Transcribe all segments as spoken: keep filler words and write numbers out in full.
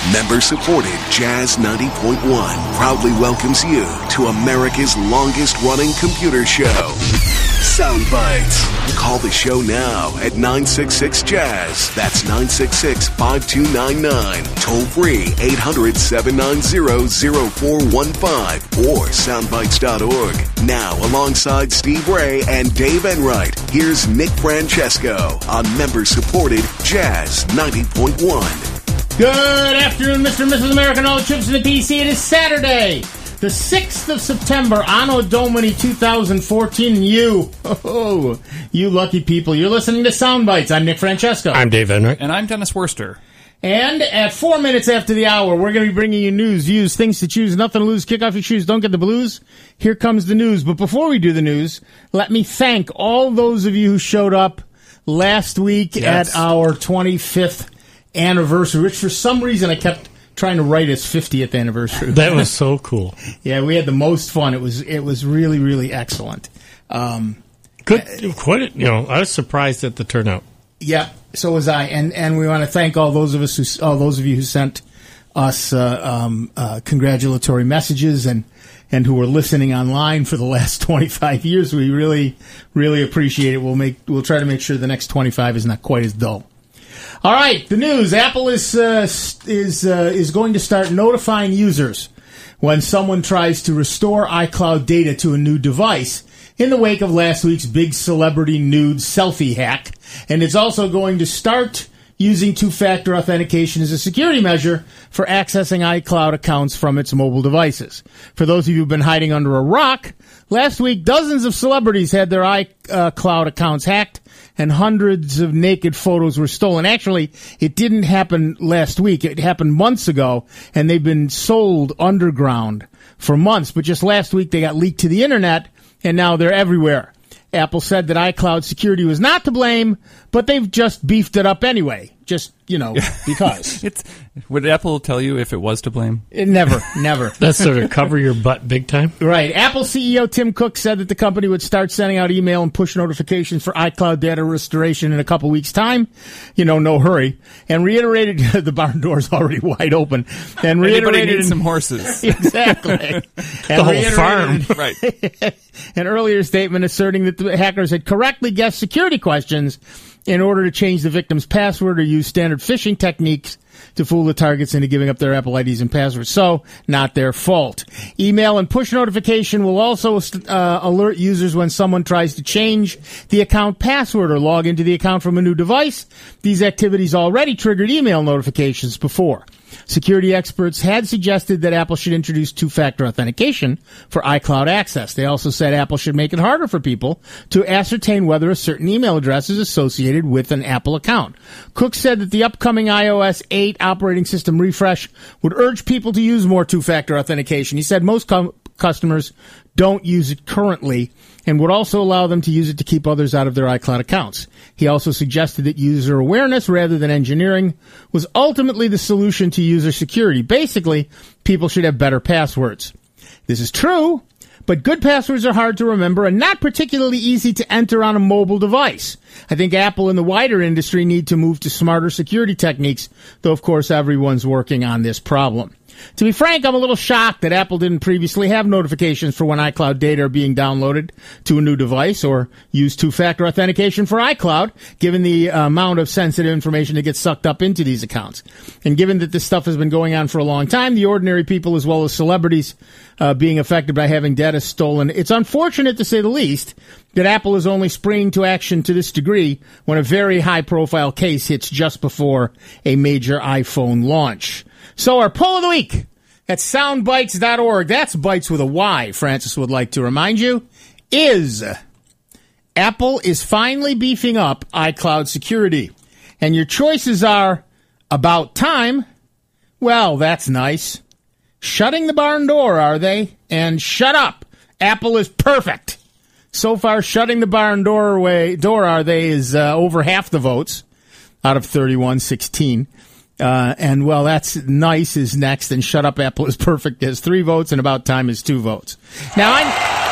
Member-supported Jazz ninety point one proudly welcomes you to America's longest-running computer show, Sound Bites. Call the show now at nine six six Jazz. That's nine six six, five two nine nine. Toll free eight hundred, seven nine zero, zero four one five or soundbites dot org. Now, alongside Steve Ray and Dave Enright, here's Nick Francesco on member-supported Jazz ninety point one. Good afternoon, Mister and Missus America and all the trips in the P C. It is Saturday, the sixth of September, Anno Domini two thousand fourteen, and you, oh, you lucky people, you're listening to Sound Bites. I'm Nick Francesco. I'm Dave Enright. And I'm Dennis Worster. And at four minutes after the hour, we're going to be bringing you news, views, things to choose, nothing to lose, kick off your shoes, don't get the blues. Here comes the news. But before we do the news, let me thank all those of you who showed up last week yes. at our twenty-fifth anniversary, which for some reason I kept trying to write as fiftieth anniversary. That was so cool. Yeah, we had the most fun. It was it was really, really excellent. Um, Good, quite, you know, I was surprised at the turnout. Yeah, so was I, and and we want to thank all those of us who, all those of you who sent us uh, um, uh, congratulatory messages and and who were listening online for the last twenty-five years. We really, really appreciate it. We'll make we'll try to make sure the next twenty-five is not quite as dull. All right, the news. Apple is uh, is uh, is going to start notifying users when someone tries to restore iCloud data to a new device in the wake of last week's big celebrity nude selfie hack. And it's also going to start using two-factor authentication as a security measure for accessing iCloud accounts from its mobile devices. For those of you who've been hiding under a rock, last week dozens of celebrities had their iCloud accounts hacked, and hundreds of naked photos were stolen. Actually, it didn't happen last week. It happened months ago, and they've been sold underground for months. But just last week, they got leaked to the internet, and now they're everywhere. Apple said that iCloud security was not to blame, but they've just beefed it up anyway. Just, you know, because. it's, would Apple tell you if it was to blame? It never, never. That's sort of cover your butt big time? Right. Apple C E O Tim Cook said that the company would start sending out email and push notifications for iCloud data restoration in a couple weeks' time. You know, no hurry. And reiterated, the barn door's already wide open. And reiterated. Anybody needs some horses. Exactly. the and whole farm. Right. An earlier statement asserting that the hackers had correctly guessed security questions in order to change the victim's password or use standard phishing techniques to fool the targets into giving up their Apple I Ds and passwords. So, not their fault. Email and push notification will also uh, alert users when someone tries to change the account password or log into the account from a new device. These activities already triggered email notifications before. Security experts had suggested that Apple should introduce two-factor authentication for iCloud access. They also said Apple should make it harder for people to ascertain whether a certain email address is associated with an Apple account. Cook said that the upcoming i O S eight operating system refresh would urge people to use more two-factor authentication. He said most com- customers don't use it currently and would also allow them to use it to keep others out of their iCloud accounts. He also suggested that user awareness rather than engineering was ultimately the solution to user security. Basically, people should have better passwords. This is true, but good passwords are hard to remember and not particularly easy to enter on a mobile device. I think Apple and the wider industry need to move to smarter security techniques, though, of course, everyone's working on this problem. To be frank, I'm a little shocked that Apple didn't previously have notifications for when iCloud data are being downloaded to a new device or use two-factor authentication for iCloud, given the uh, amount of sensitive information that gets sucked up into these accounts. And given that this stuff has been going on for a long time, the ordinary people as well as celebrities uh, being affected by having data stolen, it's unfortunate, to say the least, that Apple is only springing to action to this degree when a very high-profile case hits just before a major iPhone launch. So our poll of the week at soundbites dot org, that's bites with a Y, Francis would like to remind you, is Apple is finally beefing up iCloud security. And your choices are about time, well, that's nice, shutting the barn door, are they? And shut up, Apple is perfect. So far, shutting the barn doorway, door, are they, is uh, over half the votes out of thirty-one sixteen. Uh, and, well, that's nice is next, and shut up, Apple is perfect has three votes, and about time is two votes. Now, I'm...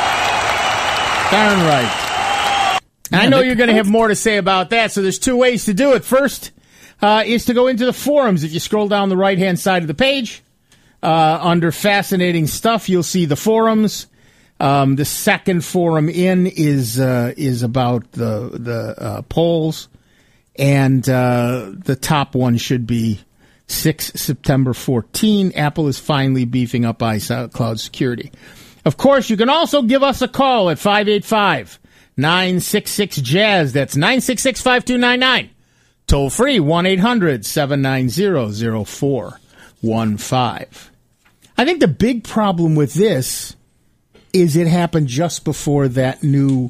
Darn right. I know you're going to have more to say about that, so there's two ways to do it. First, uh, is to go into the forums. If you scroll down the right-hand side of the page, uh, under fascinating stuff, you'll see the forums. Um, the second forum in is uh, is about the the uh, polls, and uh, the top one should be six September fourteenth. Apple is finally beefing up iCloud security. Of course, you can also give us a call at five eight five, nine six six, jazz. That's nine six six, five two nine nine. Toll free, one eight hundred, seven nine zero, zero four one five. I think the big problem with this is it happened just before that new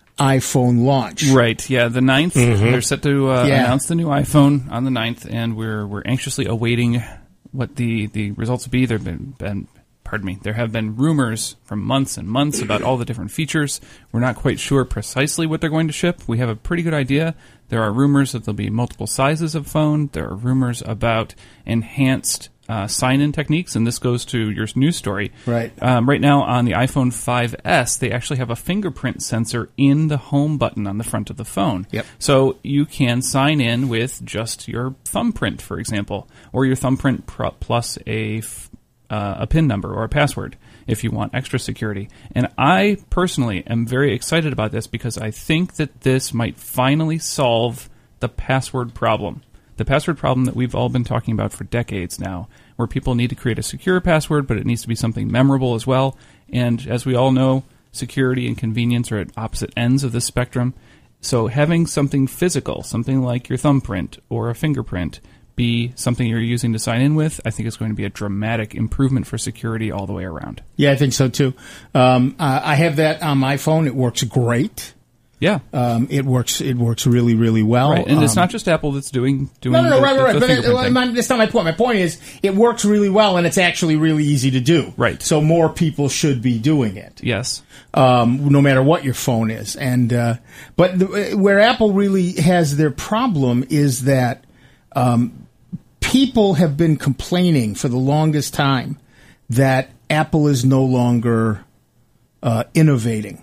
iPhone launch. Right, yeah, the ninth. Mm-hmm. They're set to uh, Yeah. announce the new iPhone on the ninth, and we're we're anxiously awaiting what the, the results will be. There have been, been, pardon me, there have been rumors for months and months about all the different features. We're not quite sure precisely what they're going to ship. We have a pretty good idea. There are rumors that there'll be multiple sizes of phone. There are rumors about enhanced Uh, sign-in techniques, and this goes to your news story. Right. Um, right now on the iPhone five S, they actually have a fingerprint sensor in the home button on the front of the phone. Yep. So you can sign in with just your thumbprint, for example, or your thumbprint pr- plus a f- uh, a PIN number or a password if you want extra security. And I personally am very excited about this because I think that this might finally solve the password problem. The password problem that we've all been talking about for decades now, where people need to create a secure password, but it needs to be something memorable as well. And as we all know, security and convenience are at opposite ends of this spectrum. So having something physical, something like your thumbprint or a fingerprint, be something you're using to sign in with, I think is going to be a dramatic improvement for security all the way around. Yeah, I think so too. Um, uh, I have that on my phone. It works great. Yeah, Um, it works. It works really, really well. right. And it's Um, not just Apple that's doing doing. No, no, no, the, right, the, right, the right. But it, fingerprint uh, thing. my, that's not my point. My point is, it works really well, and it's actually really easy to do. Right. So more people should be doing it. Yes. Um, no matter what your phone is. And uh, but the, where Apple really has their problem is that um, people have been complaining for the longest time that Apple is no longer uh, innovating.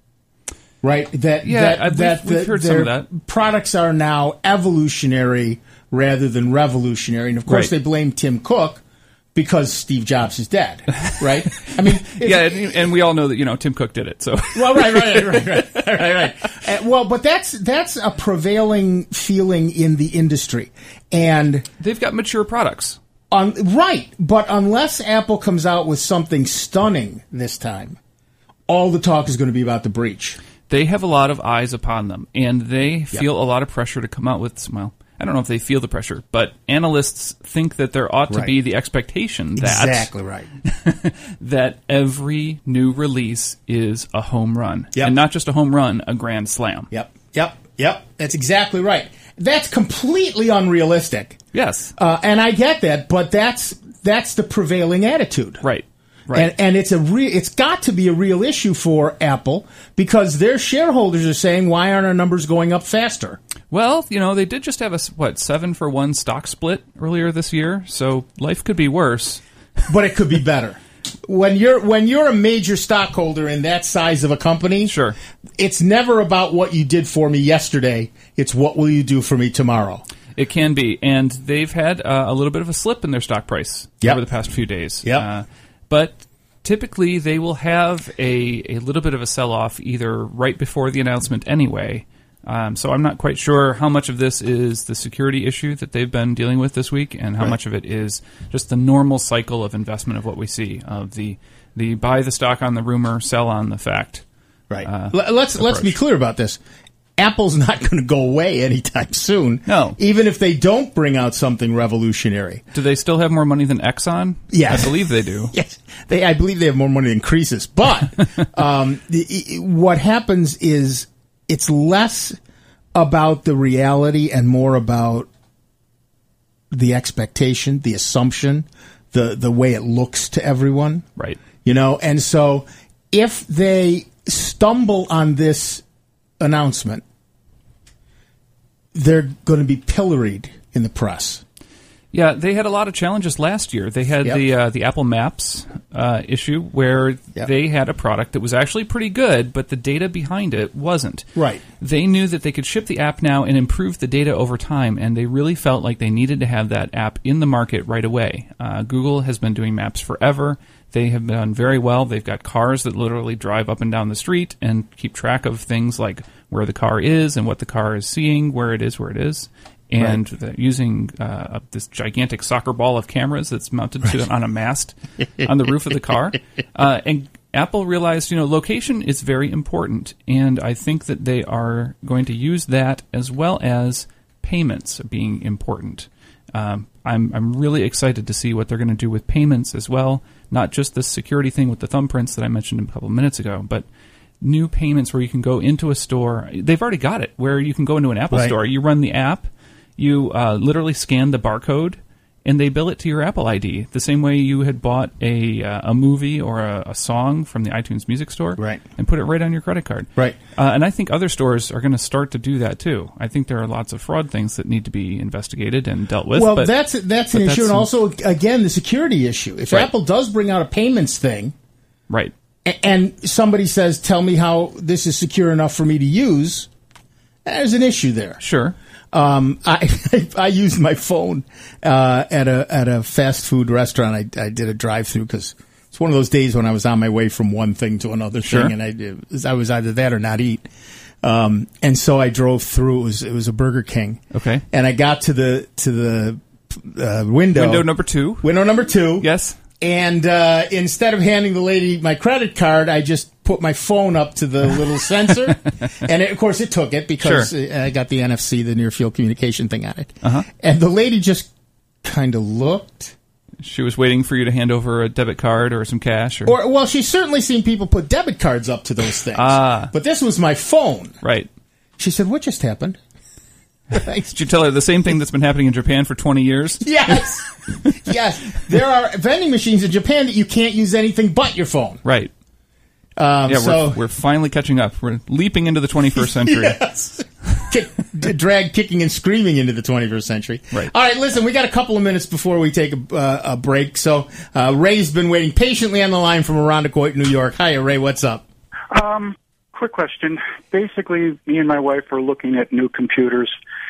Right, that Yeah, that, I- we've- that we've the- heard some their of that. products are now evolutionary rather than revolutionary, and of course Right. they blame Tim Cook because Steve Jobs is dead. Right? I mean, it's- Yeah, and, and we all know that you know Tim Cook did it. So well, right, right, right, right, right, right, right. Uh, well, but that's that's a prevailing feeling in the industry, and they've got mature products. on right. But unless Apple comes out with something stunning this time, all the talk is going to be about the breach. They have a lot of eyes upon them, and they feel a lot of pressure to come out with, well, I don't know if they feel the pressure, but analysts think that there ought to Right. be the expectation that Exactly right. that every new release is a home run. Yep. And not just a home run, a grand slam. Yep, yep, yep. That's exactly right. That's completely unrealistic, Yes. uh, and I get that. But that's that's the prevailing attitude. Right. Right. And, and it's a re- it's got to be a real issue for Apple because their shareholders are saying, why aren't our numbers going up faster? Well, you know, they did just have a, what, seven for one stock split earlier this year, so life could be worse. But it could be better. When you're when you're a major stockholder in that size of a company, Sure. it's never about what you did for me yesterday. It's what will you do for me tomorrow. It can be, and they've had uh, a little bit of a slip in their stock price Yep. over the past few days. Yep. Uh, but typically, they will have a, a little bit of a sell-off either right before the announcement anyway. Um, so I'm not quite sure how much of this is the security issue that they've been dealing with this week and how Right. much of it is just the normal cycle of investment of what we see, of the, the buy the stock on the rumor, sell on the fact. Right. Uh, L- let's let's be approach. clear about this. Apple's not going to go away anytime soon. No. Even if they don't bring out something revolutionary. Do they still have more money than Exxon? Yes. I believe they do. Yes, they. I believe they have more money than Croesus. But um, the, i- what happens is it's less about the reality and more about the expectation, the assumption, the the way it looks to everyone. Right. You know, and so if they stumble on this announcement, they're going to be pilloried in the press. Yeah, they had a lot of challenges last year. They had Yep. the uh, the Apple Maps uh, issue where Yep. they had a product that was actually pretty good, but the data behind it wasn't. Right. They knew that they could ship the app now and improve the data over time, and they really felt like they needed to have that app in the market right away. Uh, Google has been doing maps forever. They have done very well. They've got cars that literally drive up and down the street and keep track of things like where the car is and what the car is seeing, where it is, where it is. And right. the, using uh, this gigantic soccer ball of cameras that's mounted right. to, on a mast on the roof of the car. Uh, and Apple realized, you know, location is very important. And I think that they are going to use that as well as payments being important. Um, I'm I'm really excited to see what they're going to do with payments as well. Not just the security thing with the thumbprints that I mentioned a couple of minutes ago, but new payments where you can go into a store. They've already got it, where you can go into an Apple right. store. You run the app. You uh, literally scan the barcode, and they bill it to your Apple I D, the same way you had bought a uh, a movie or a, a song from the iTunes Music Store, right. and put it right on your credit card. Right. Uh, and I think other stores are going to start to do that too. I think there are lots of fraud things that need to be investigated and dealt with. Well, but, that's that's but an that's issue, and some, also again the security issue. If right. Apple does bring out a payments thing, right, a- and somebody says, "Tell me how this is secure enough for me to use," there's an issue there. Sure. Um, I, I I used my phone uh, at a at a fast food restaurant. I, I did a drive through because it's one of those days when I was on my way from one thing to another sure. thing, and I did, I was either that or not eat. Um, and so I drove through. It was it was a Burger King. Okay. And I got to the to the uh, window. Window number two. Window number two. Yes. And uh, instead of handing the lady my credit card, I just put my phone up to the little sensor. And, it, of course, it took it because sure. I got the N F C, the near-field communication thing on it. Uh-huh. And the lady just kind of looked. She was waiting for you to hand over a debit card or some cash? Or, or Well, she's certainly seen people put debit cards up to those things. Ah. But this was my phone. Right. She said, "What just happened?" Did you tell her the same thing that's been happening in Japan for twenty years? Yes. Yes. There are vending machines in Japan that you can't use anything but your phone. Right. Um, yeah, so, we're, we're finally catching up. We're leaping into the twenty-first century. Yes. Kick, drag kicking and screaming into the twenty-first century. Right. All right, listen, we got a couple of minutes before we take a, uh, a break. So uh, Ray's been waiting patiently on the line from Arundecoit, New York. Hiya, Ray, what's up? Um, quick question. Basically, me and my wife are looking at new computers,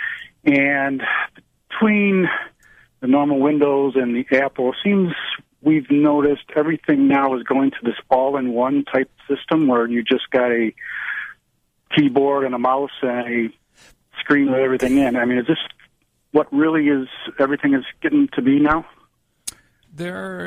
and between the normal Windows and the Apple, it seems we've noticed everything now is going to this all-in-one type system where you just got a keyboard and a mouse and a screen with everything in. I mean, is this what really is everything is getting to be now? There,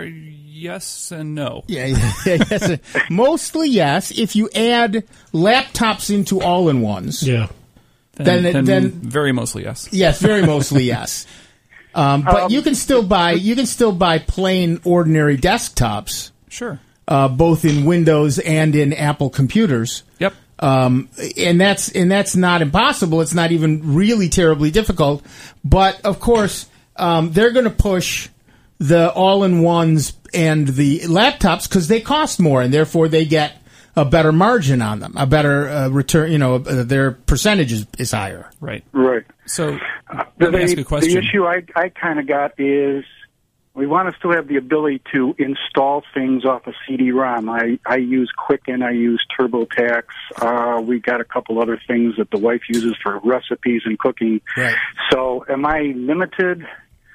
yes and no. Yeah, yeah, yes. Mostly yes. If you add laptops into all-in-ones, yeah, then, then, then, then very mostly yes. Yes, very mostly yes. Um, but Um, you can still buy you can still buy plain ordinary desktops, Sure. uh, both in Windows and in Apple computers. Yep. Um, and that's and that's not impossible. It's not even really terribly difficult. But of course, um, they're going to push the all-in-ones and the laptops because they cost more, and therefore they get a better margin on them, a better uh, return. You know, uh, their percentage is, is higher. Right. Right. So Uh, let the, me ask you a question. the issue I, I kind of got is we want to still have the ability to install things off a C D ROM. I, I use Quicken, I use TurboTax. Uh, we got a couple other things that the wife uses for recipes and cooking. Right. So am I limited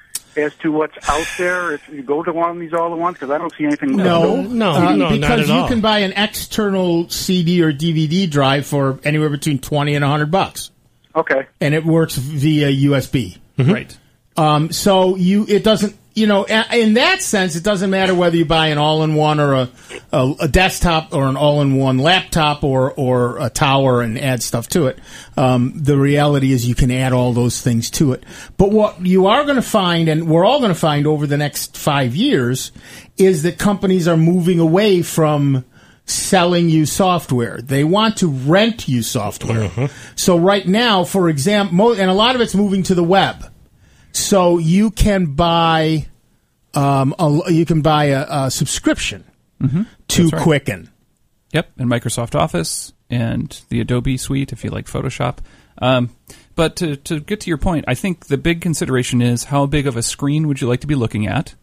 as to what's out there if you go to one of these all at once? Because I don't see anything. No, No, uh, no, not because at you all. can buy an external C D or D V D drive for anywhere between twenty and a hundred bucks, Okay. and it works via U S B. Right. Um, so you, it doesn't, you know, a- in that sense, it doesn't matter whether you buy an all-in-one or a, a, a desktop or an all-in-one laptop or, or a tower and add stuff to it. Um, the reality is you can add all those things to it. But what you are going to find, and we're all going to find over the next five years, is that companies are moving away from selling you software. They want to rent you software. So right now, for example, mo- and a lot of it's moving to the web. So you can buy, um, a, you can buy a, a subscription to That's right. Quicken. Yep, and Microsoft Office and the Adobe Suite if you like Photoshop. Um, but to, to get to your point, I think the big consideration is how big of a screen would you like to be looking at?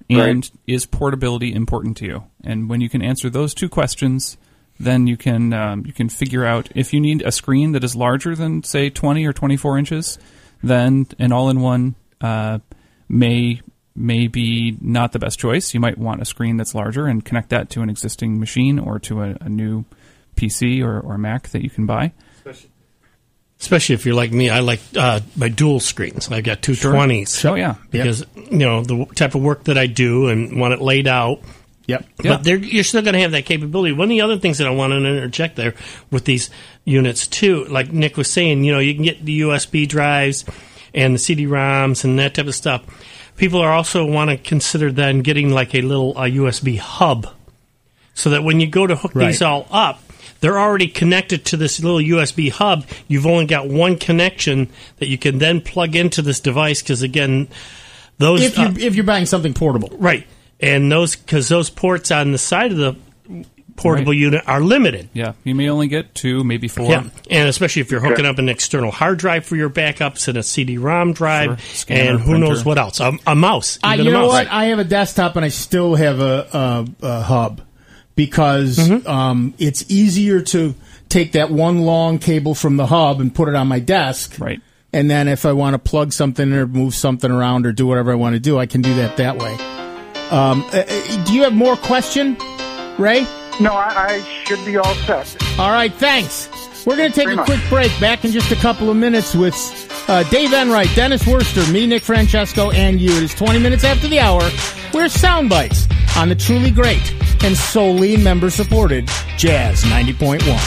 And Right. is portability important to you? And when you can answer those two questions, then you can um, you can figure out if you need a screen that is larger than, say, twenty or twenty-four inches, then an all-in-one uh, may may be not the best choice. You might want a screen that's larger and connect that to an existing machine or to a, a new P C or, or Mac that you can buy. Especially if you're like me, I like uh, my dual screens. I've got two twenties. Oh, yeah. Because, you know, the type of work that I do and want it laid out. Yep. Yeah. But they're, you're still going to have that capability. One of the other things that I want to interject there with these units, too, like Nick was saying, you know, you can get the U S B drives and the C D ROMs and that type of stuff. People are also want to consider then getting like a little uh, U S B hub so that when you go to hook Right. these all up, they're already connected to this little U S B hub. You've only got one connection that you can then plug into this device because, again, those... If you're, uh, if you're buying something portable. right. And those, because those ports on the side of the portable Right. unit are limited. Yeah, you may only get two, maybe four. Yeah, and especially if you're hooking up an external hard drive for your backups and a C D ROM drive, Sure. Scanner, and who printer. knows what else, a, a mouse. Uh, even you a know mouse. what? I have a desktop and I still have a, a, a hub because Mm-hmm. um, it's easier to take that one long cable from the hub and put it on my desk. Right. And then if I want to plug something or move something around or do whatever I want to do, I can do that that way. Um, uh, uh, do you have more question, Ray? No, I, I should be all set. All right, thanks. We're going to take Very a much. quick break. Back in just a couple of minutes with uh, Dave Enright, Dennis Worster, me, Nick Francesco, and you. It is twenty minutes after the hour. We're Sound Bites on the truly great and solely member-supported Jazz ninety point one.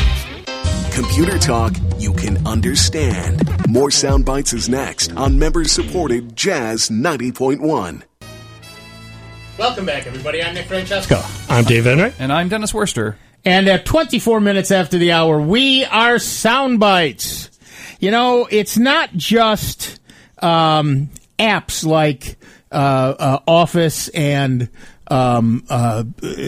Computer talk you can understand. More Sound Bites is next on member-supported Jazz ninety point one. Welcome back, everybody. I'm Nick Francesco. I'm Dave Enright. And I'm Dennis Worster. And at twenty-four minutes after the hour, we are Sound Bites. You know, it's not just um, apps like uh, uh, Office and um, uh,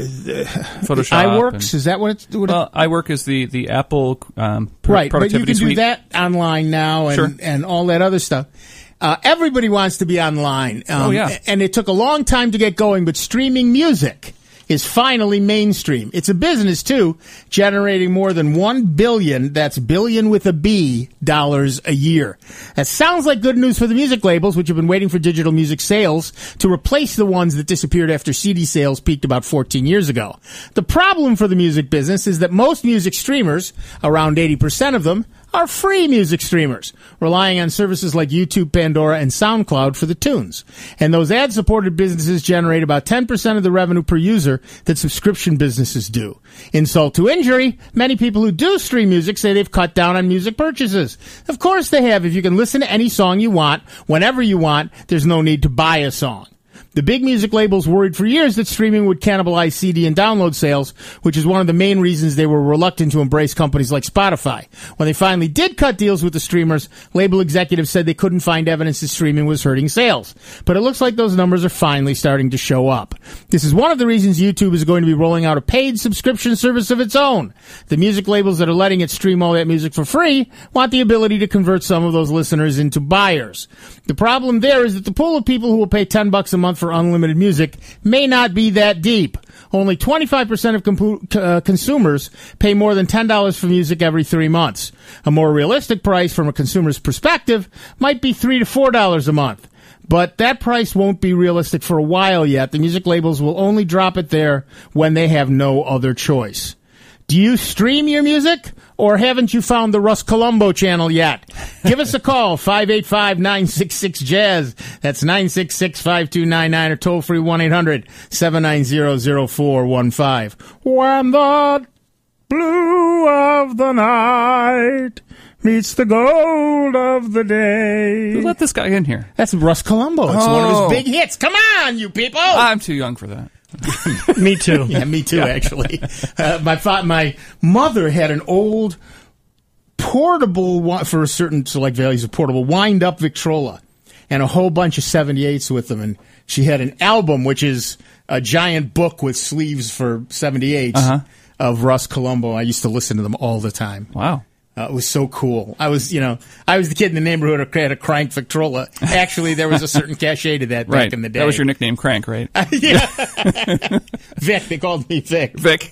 Photoshop. iWorks. and- Is that what it's? What Well, iWork is the, the Apple um, pr- right, but you productivity can do suite. that online now and, Sure. and all that other stuff. Uh, everybody wants to be online. Um, Oh, yeah. And it took a long time to get going, but streaming music is finally mainstream. It's a business, too, generating more than one billion, that's billion with a B, dollars a year. That sounds like good news for the music labels, which have been waiting for digital music sales to replace the ones that disappeared after C D sales peaked about fourteen years ago. The problem for the music business is that most music streamers, around eighty percent of them, are free music streamers, relying on services like YouTube, Pandora, and SoundCloud for the tunes. And those ad-supported businesses generate about ten percent of the revenue per user that subscription businesses do. Insult to injury, many people who do stream music say they've cut down on music purchases. Of course they have. If you can listen to any song you want, whenever you want, there's no need to buy a song. The big music labels worried for years that streaming would cannibalize C D and download sales, which is one of the main reasons they were reluctant to embrace companies like Spotify. When they finally did cut deals with the streamers, label executives said they couldn't find evidence that streaming was hurting sales. But it looks like those numbers are finally starting to show up. This is one of the reasons YouTube is going to be rolling out a paid subscription service of its own. The music labels that are letting it stream all that music for free want the ability to convert some of those listeners into buyers. The problem there is that the pool of people who will pay ten bucks a month for unlimited music may not be that deep. Only twenty-five percent of compu- uh, consumers pay more than ten dollars for music every three months. A more realistic price from a consumer's perspective might be three to four dollars a month. But that price won't be realistic for a while yet. The music labels will only drop it there when they have no other choice. Do you stream your music, or haven't you found the Russ Colombo channel yet? Give us a call, five eight five, nine six six, jazz. That's nine six six, five two nine nine, or toll free one eight hundred, seven nine zero, zero four one five. When the blue of the night meets the gold of the day. Who let this guy in here? That's Russ Colombo. It's one of Oh. his big hits. Come on, you people! I'm too young for that. Me too. Yeah, me too, actually. Uh, my fa- my mother had an old portable, wi- for certain select values of portable, wind-up Victrola and a whole bunch of seventy-eights with them. And she had an album, which is a giant book with sleeves for seventy-eights Uh-huh. of Russ Colombo. I used to listen to them all the time. Wow. Uh, it was so cool. I was, you know, I was the kid in the neighborhood who had a Crank Victrola. Actually, there was a certain cachet to that back Right. in the day. That was your nickname, Crank, right? Yeah. Vic, they called me Vic. Vic.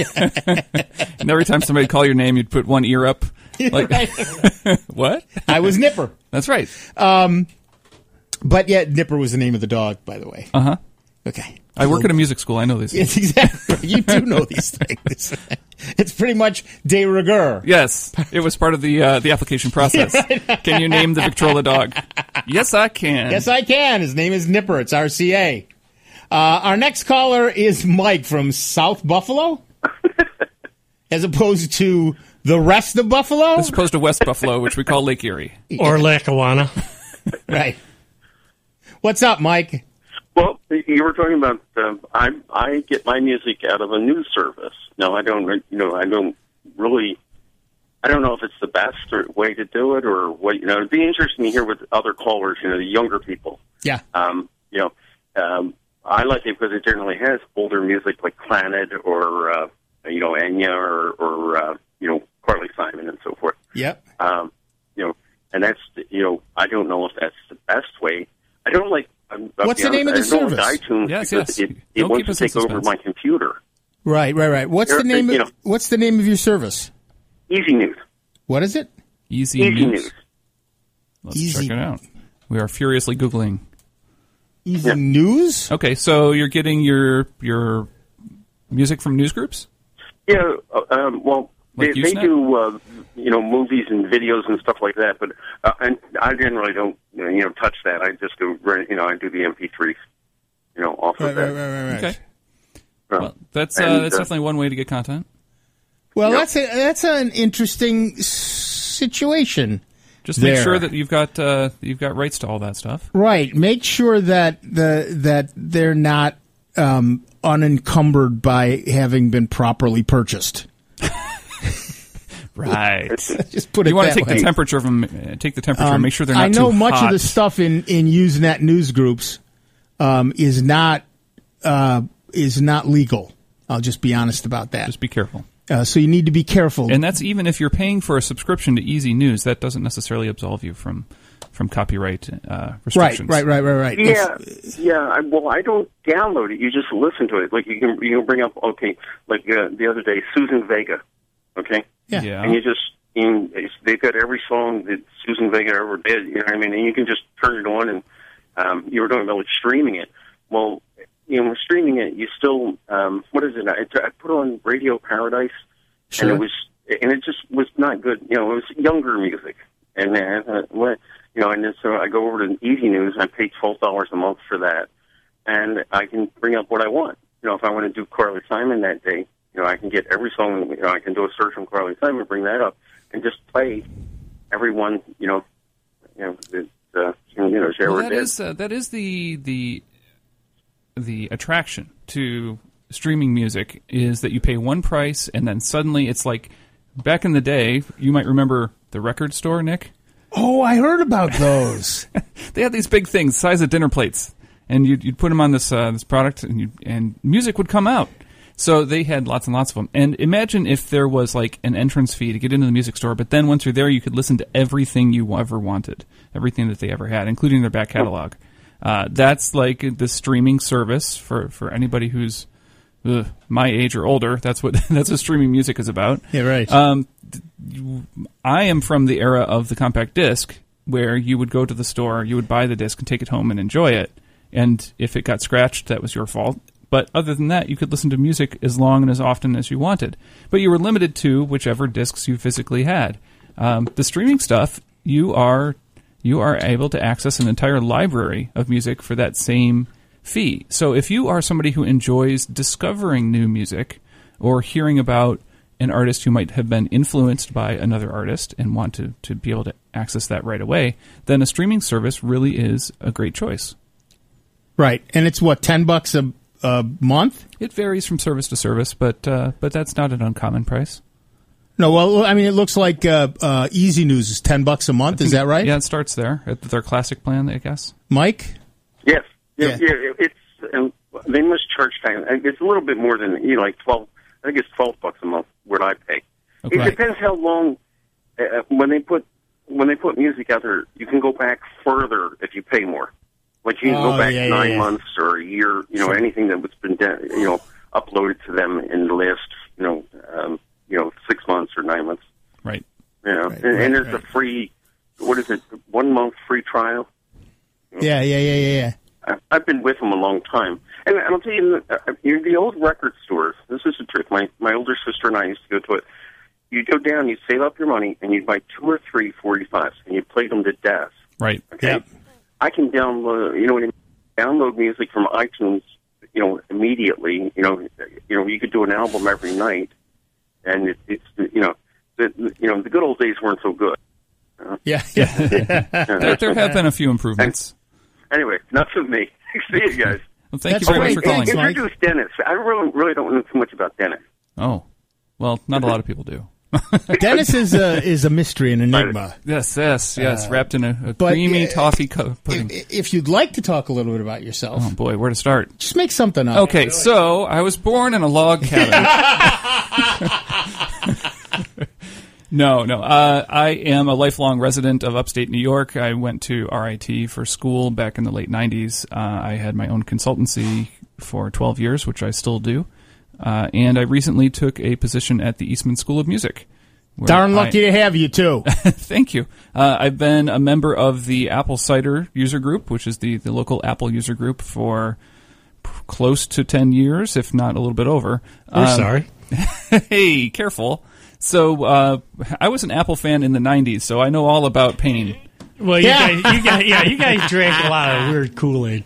And every time somebody called your name, you'd put one ear up. Like, what? I was Nipper. That's right. But yeah, Nipper was the name of the dog, by the way. Uh huh. Okay. I work at a music school. I know these things. It's exactly. You do know these things. It's pretty much de rigueur. Yes, it was part of the uh, the application process. Can you name the Victrola dog? Yes, I can. Yes, I can. His name is Nipper. It's R C A. Uh, our next caller is Mike from South Buffalo, as opposed to the rest of Buffalo. As opposed to West Buffalo, which we call Lake Erie. Or Lackawanna. Right. What's up, Mike? Well, you were talking about uh, I I get my music out of a news service. No, I don't. You know, I don't really. I don't know if it's the best or way to do it or what. You know, it'd be interesting to hear with other callers. You know, the younger people. Yeah. Um. You know, um, I like it because it generally has older music like Planet or uh, you know Enya or or uh, you know Carly Simon and so forth. Yep. Um. You know, and that's you know I don't know if that's the best way. I don't like. I'm, What's the name of the I don't service? like iTunes Yes, because yes. it, it Don't wants keep to us in take over suspense. my computer. Right, right, right. What's There- the name? you Of, know- what's the name of your service? Easy News. What is it? Easy, Easy News. News. Let's Easy. check it out. We are furiously Googling. Easy Yeah. News. Okay, so you're getting your your music from news groups? Yeah, uh, um, well, Like they, they Usenet? do, uh, you know, movies and videos and stuff like that, but uh, and I generally don't, you know, touch that. I just go, right- you know, I do the M P threes, you know, off Right, of right, that. right, right, right. Okay. Uh, Well, that's uh, and, that's uh, definitely one way to get content. Well, Yep. that's a, that's an interesting s- situation. Just make There. sure that you've got uh, you've got rights to all that stuff. Right. Make sure that the that they're not um, unencumbered by having been properly purchased. Right. Just put it You want that to take way. the temperature of them. Uh, take the temperature. Um, make sure they're not I know too much hot. of the stuff in in Usenet news groups um, is not uh, is not legal. I'll just be honest about that. Just be careful. Uh, so you need to be careful. And that's even if you're paying for a subscription to Easy News. That doesn't necessarily absolve you from from copyright uh, right, restrictions. right, right, right, right. Yeah, It's- yeah. I, well, I don't download it. You just listen to it. Like you can, you can bring up. Okay, like uh, the other day, Susan Vega. Okay, yeah. Yeah. and you just in they've got every song that Susan Vega ever did. You know what I mean? And you can just turn it on, and um, you were talking about like streaming it. Well, you know, streaming it, you still um, what is it? I, I put on Radio Paradise, Sure. and it was and it just was not good. You know, it was younger music, and uh, what you know, and then so I go over to Easy News. I pay twelve dollars a month for that, and I can bring up what I want. You know, if I want to do Carly Simon that day, you know, I can get every song. You know, I can do a search on Carly Simon, bring that up, and just play every one. You know, you know, that uh, you know, she Well, ever that did. is uh, that is the the the attraction to streaming music is that you pay one price and then suddenly it's like back in the day. You might remember the record store, Nick. Oh, I heard about those. They had these big things, size of dinner plates, and you'd, you'd put them on this uh, this product, and you and music would come out. So they had lots and lots of them. And imagine if there was like an entrance fee to get into the music store, but then once you're there, you could listen to everything you ever wanted, everything that they ever had, including their back catalog. Uh, that's like the streaming service for, for anybody who's uh, my age or older. That's what that's what streaming music is about. Yeah, right. Um, I am from the era of the compact disc, where you would go to the store, you would buy the disc and take it home and enjoy it. And if it got scratched, that was your fault. But other than that, you could listen to music as long and as often as you wanted. But you were limited to whichever discs you physically had. Um, the streaming stuff, you are you are able to access an entire library of music for that same fee. So if you are somebody who enjoys discovering new music or hearing about an artist who might have been influenced by another artist and want to, to be able to access that right away, then a streaming service really is a great choice. Right. And it's what, ten bucks a, a month? It varies from service to service, but uh, but that's not an uncommon price. No, well, I mean, it looks like uh, uh, Easy News is ten bucks a month. Is that right? Yeah, it starts there at their classic plan, I guess. Mike? Yes. Yeah. Yeah. yeah it's um, they must charge time. It's a little bit more than you know, like twelve. I think it's twelve bucks a month. What I pay. Okay. It depends how long uh, when they put when they put music out there, you can go back further if you pay more. Like you can Oh, go back yeah, nine yeah, yeah. months or a year. You know, Sure. anything that was been de- you know uploaded to them in the last you know um, you know six months or nine months. Right. You know, Right, and, right, and there's right. a free what is it one month free trial. Yeah, yeah, yeah, yeah, yeah. I- I've been with them a long time, and I'll tell you, uh, you know, the old record stores. This is the truth. My my older sister and I used to go to it. You'd go down, you'd save up your money, and you'd buy two or three forty-fives, and you'd play them to death. Right. Okay, Yep. I can download. You know, what I mean? Download music from iTunes. You know, immediately. You know, you know, you could do an album every night, and it, it's you know, the you know, the good old days weren't so good. Yeah, yeah. There, there have been a few improvements. Anyway, enough of me. See you guys. Well, thank That's you very great. much for calling. Thanks, Mike. Introduce Dennis. I really, really don't know too much about Dennis. Oh, well, not a lot of people do. Dennis is a is a mystery, an enigma. Yes, yes, yes. Wrapped in a, a but, creamy uh, toffee co- pudding. If, if you'd like to talk a little bit about yourself, Oh boy, where to start? just make something up. Okay, so I was born in a log cabin. No, no. Uh, I am a lifelong resident of upstate New York. I went to R I T for school back in the late nineties. Uh, I had my own consultancy for twelve years, which I still do. Uh, and I recently took a position at the Eastman School of Music. where Darn I- lucky to have you, too. Thank you. Uh, I've been a member of the Apple Cider user group, which is the, the local Apple user group, for p- close to ten years, if not a little bit over. We're Um, sorry. Hey, careful. So uh, I was an Apple fan in the nineties, so I know all about pain. Well, you, Yeah. guys, you guys, yeah, you guys drank a lot of weird Kool-Aid.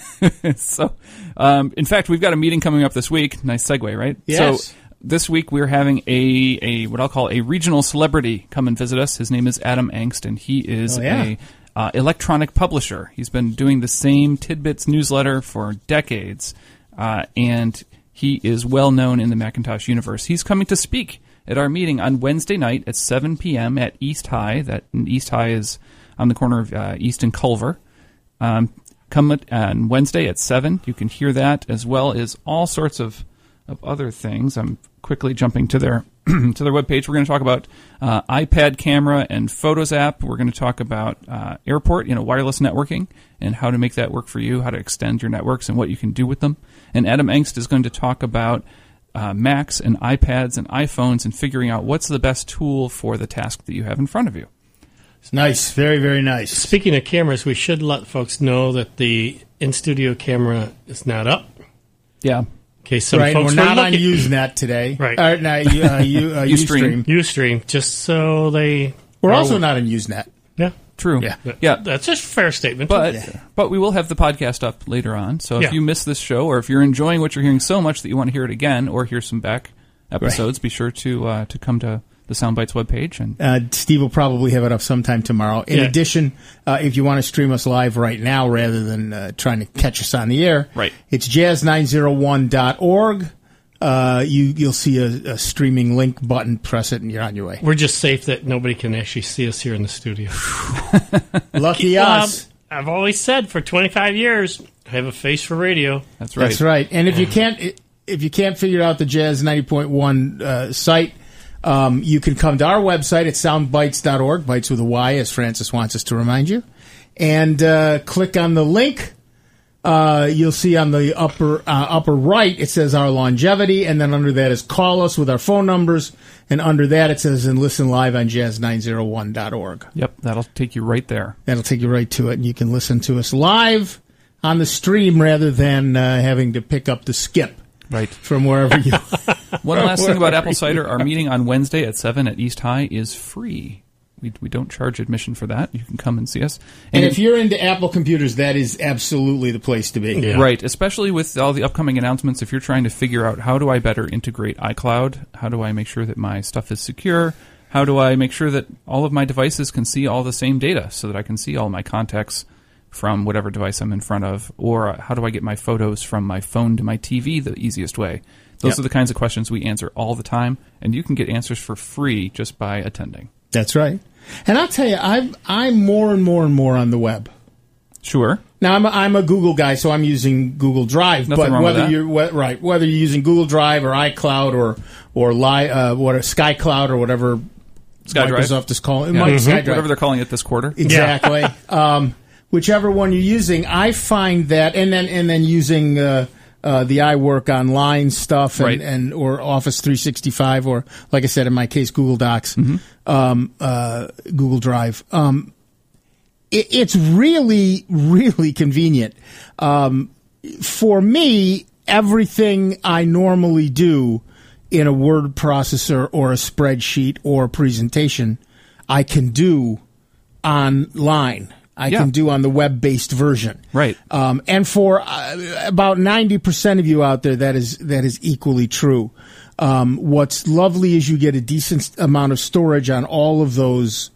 So, um, in fact, we've got a meeting coming up this week. Nice segue, right? Yes. So this week we're having a, a what I'll call a regional celebrity come and visit us. His name is Adam Angst, and he is Oh, yeah. a uh, electronic publisher. He's been doing the same Tidbits newsletter for decades, uh, and he is well known in the Macintosh universe. He's coming to speak at our meeting on Wednesday night at seven p.m. at East High. That and East High is on the corner of uh, East and Culver. Um, come at, on Wednesday at seven. You can hear that, as well as all sorts of, of other things. I'm quickly jumping to their to their webpage. We're going to talk about uh, iPad camera and Photos app. We're going to talk about uh, airport, you know, wireless networking, and how to make that work for you, how to extend your networks, and what you can do with them. And Adam Angst is going to talk about uh, Macs and iPads and iPhones and figuring out what's the best tool for the task that you have in front of you. Nice. Very, very nice. Speaking of cameras, we should let folks know that the in-studio camera is not up. Yeah. Okay, some Right, folks we're not were on looking- Usenet today. Right. Uh, no, you, uh, you, uh, Ustream. Ustream. Ustream, just so they... We're are- also not on Usenet. Yeah. True. Yeah. Yeah. That's just a fair statement. But Yeah. but we will have the podcast up later on. So if Yeah. you miss this show, or if you're enjoying what you're hearing so much that you want to hear it again, or hear some back episodes, be sure to uh, to come to the Soundbites webpage. And Uh, Steve will probably have it up sometime tomorrow. In Yeah. addition, uh, if you want to stream us live right now rather than uh, trying to catch us on the air, Right. it's jazz nine oh one dot org. Uh, you, you'll see a, a streaming link button. Press it, and you're on your way. we're just safe that nobody can actually see us here in the studio. Lucky Um, us. I've always said for twenty-five years, I have a face for radio. that's right. That's right. And if you can't, if you can't figure out the Jazz ninety point one uh, site, um, you can come to our website at soundbites dot org, bites with a Y, as Francis wants us to remind you, and uh, click on the link. Uh, you'll see on the upper uh, upper right, it says our longevity, and then under that is call us with our phone numbers, and under that it says and listen live on jazz nine oh one dot org. Yep, that'll take you right there. That'll take you right to it, and you can listen to us live on the stream rather than uh, having to pick up the skip Right. from wherever you. One last thing about Wherever Apple you Cider: our meeting on Wednesday at seven at East High is free. We we don't charge admission for that. You can come and see us. And it- if you're into Apple computers, that is absolutely the place to be. Yeah. Right, especially with all the upcoming announcements. If you're trying to figure out how do I better integrate iCloud, how do I make sure that my stuff is secure, how do I make sure that all of my devices can see all the same data so that I can see all my contacts from whatever device I'm in front of, or uh, how do I get my photos from my phone to my T V the easiest way? Those Yep. are the kinds of questions we answer all the time, and you can get answers for free just by attending. That's right. And I'll tell you, I'm I'm more and more and more on the web. Sure. Now I'm a, I'm a Google guy, so I'm using Google Drive. Nothing but wrong with whether that. you're whe- right, whether you're using Google Drive or iCloud or or Li, uh, what Sky Cloud or whatever SkyDrive. Microsoft is calling Yeah. Mike, Mm-hmm. SkyDrive. Whatever they're calling it this quarter. Exactly. um, whichever one you're using, I find that, and then and then using uh, uh, the iWork Online stuff, and, Right. and or Office three sixty-five, or like I said in my case, Google Docs, Mm-hmm. um, uh, Google Drive. Um, it, it's really, really convenient. Um, for me, everything I normally do in a word processor or a spreadsheet or a presentation, I can do online. I Yeah. can do on the web-based version. Right. Um, and for uh, about ninety percent of you out there, that is that is equally true. Um, what's lovely is you get a decent amount of storage on all of those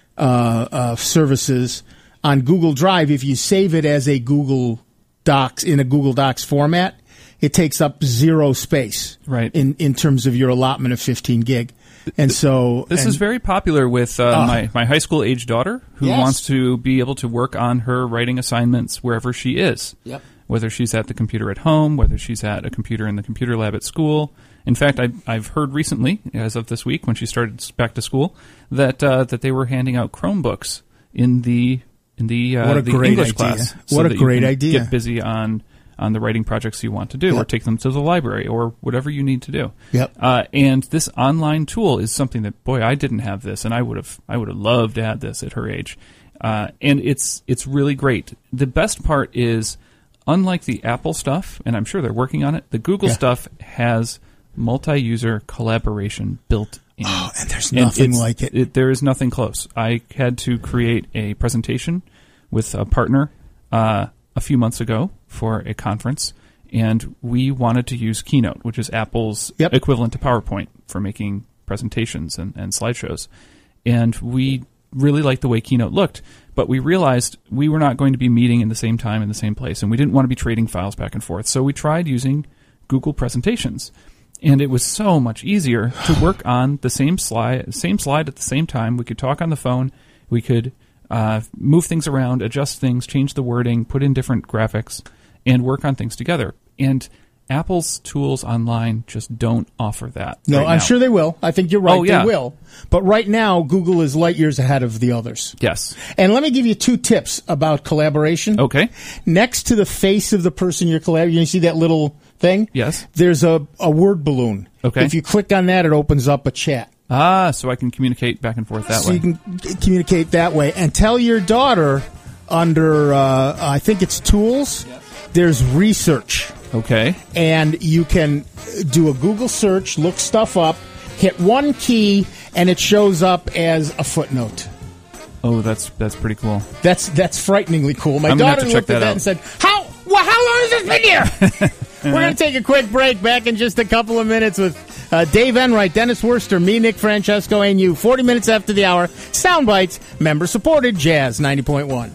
uh, uh, services. On Google Drive, if you save it as a Google Docs in a Google Docs format, it takes up zero space. Right. In in terms of your allotment of fifteen gig, and so This and, is very popular with uh, Ah. my, my high school age daughter who Yes. wants to be able to work on her writing assignments wherever she is. Yep. Whether she's at the computer at home, whether she's at a computer in the computer lab at school. In fact, I, I've heard recently, as of this week, when she started back to school, that uh, that they were handing out Chromebooks in the in the, uh, What a the great English idea. class. What so a that you great can idea. Get busy on on the writing projects you want to do, or Yep. take them to the library, or whatever you need to do. Yep. Uh, and this online tool is something that, boy, I didn't have this, and I would have, I would have loved to have this at her age. Uh, and it's it's really great. The best part is, unlike the Apple stuff, and I'm sure they're working on it, the Google Yeah. stuff has multi-user collaboration built in. Oh, and there's nothing it's- like it. There is nothing close. I had to create a presentation with a partner uh, a few months ago for a conference, and we wanted to use Keynote, which is Apple's Yep. equivalent to PowerPoint for making presentations and, and slideshows. And we really liked the way Keynote looked, but we realized we were not going to be meeting in the same time in the same place, and we didn't want to be trading files back and forth. So we tried using Google Presentations, and it was so much easier to work on the same slide, same slide at the same time. We could talk on the phone. We could uh, move things around, adjust things, change the wording, put in different graphics, and work on things together. And Apple's tools online just don't offer that. No, right I'm now. sure they will. I think you're right. Oh, yeah. They will. But right now, Google is light years ahead of the others. Yes. And let me give you two tips about collaboration. Okay. Next to the face of the person you're collaborating, you see that little thing? Yes. There's a, a word balloon. Okay. If you click on that, it opens up a chat. Ah, so I can communicate back and forth that so way. you can c- communicate that way. And tell your daughter under, uh, I think it's Tools, there's Research. Okay. And you can do a Google search, look stuff up, hit one key, and it shows up as a footnote. Oh, that's that's pretty cool. That's that's frighteningly cool. My I'm gonna have daughter to check looked at that that out. and said, "How? Well, how long has this been here?" We're going to take a quick break. Back in just a couple of minutes with uh, Dave Enright, Dennis Worcester, me, Nick Francesco, and you. Forty minutes after the hour. Sound Bites, member supported. Jazz ninety point one.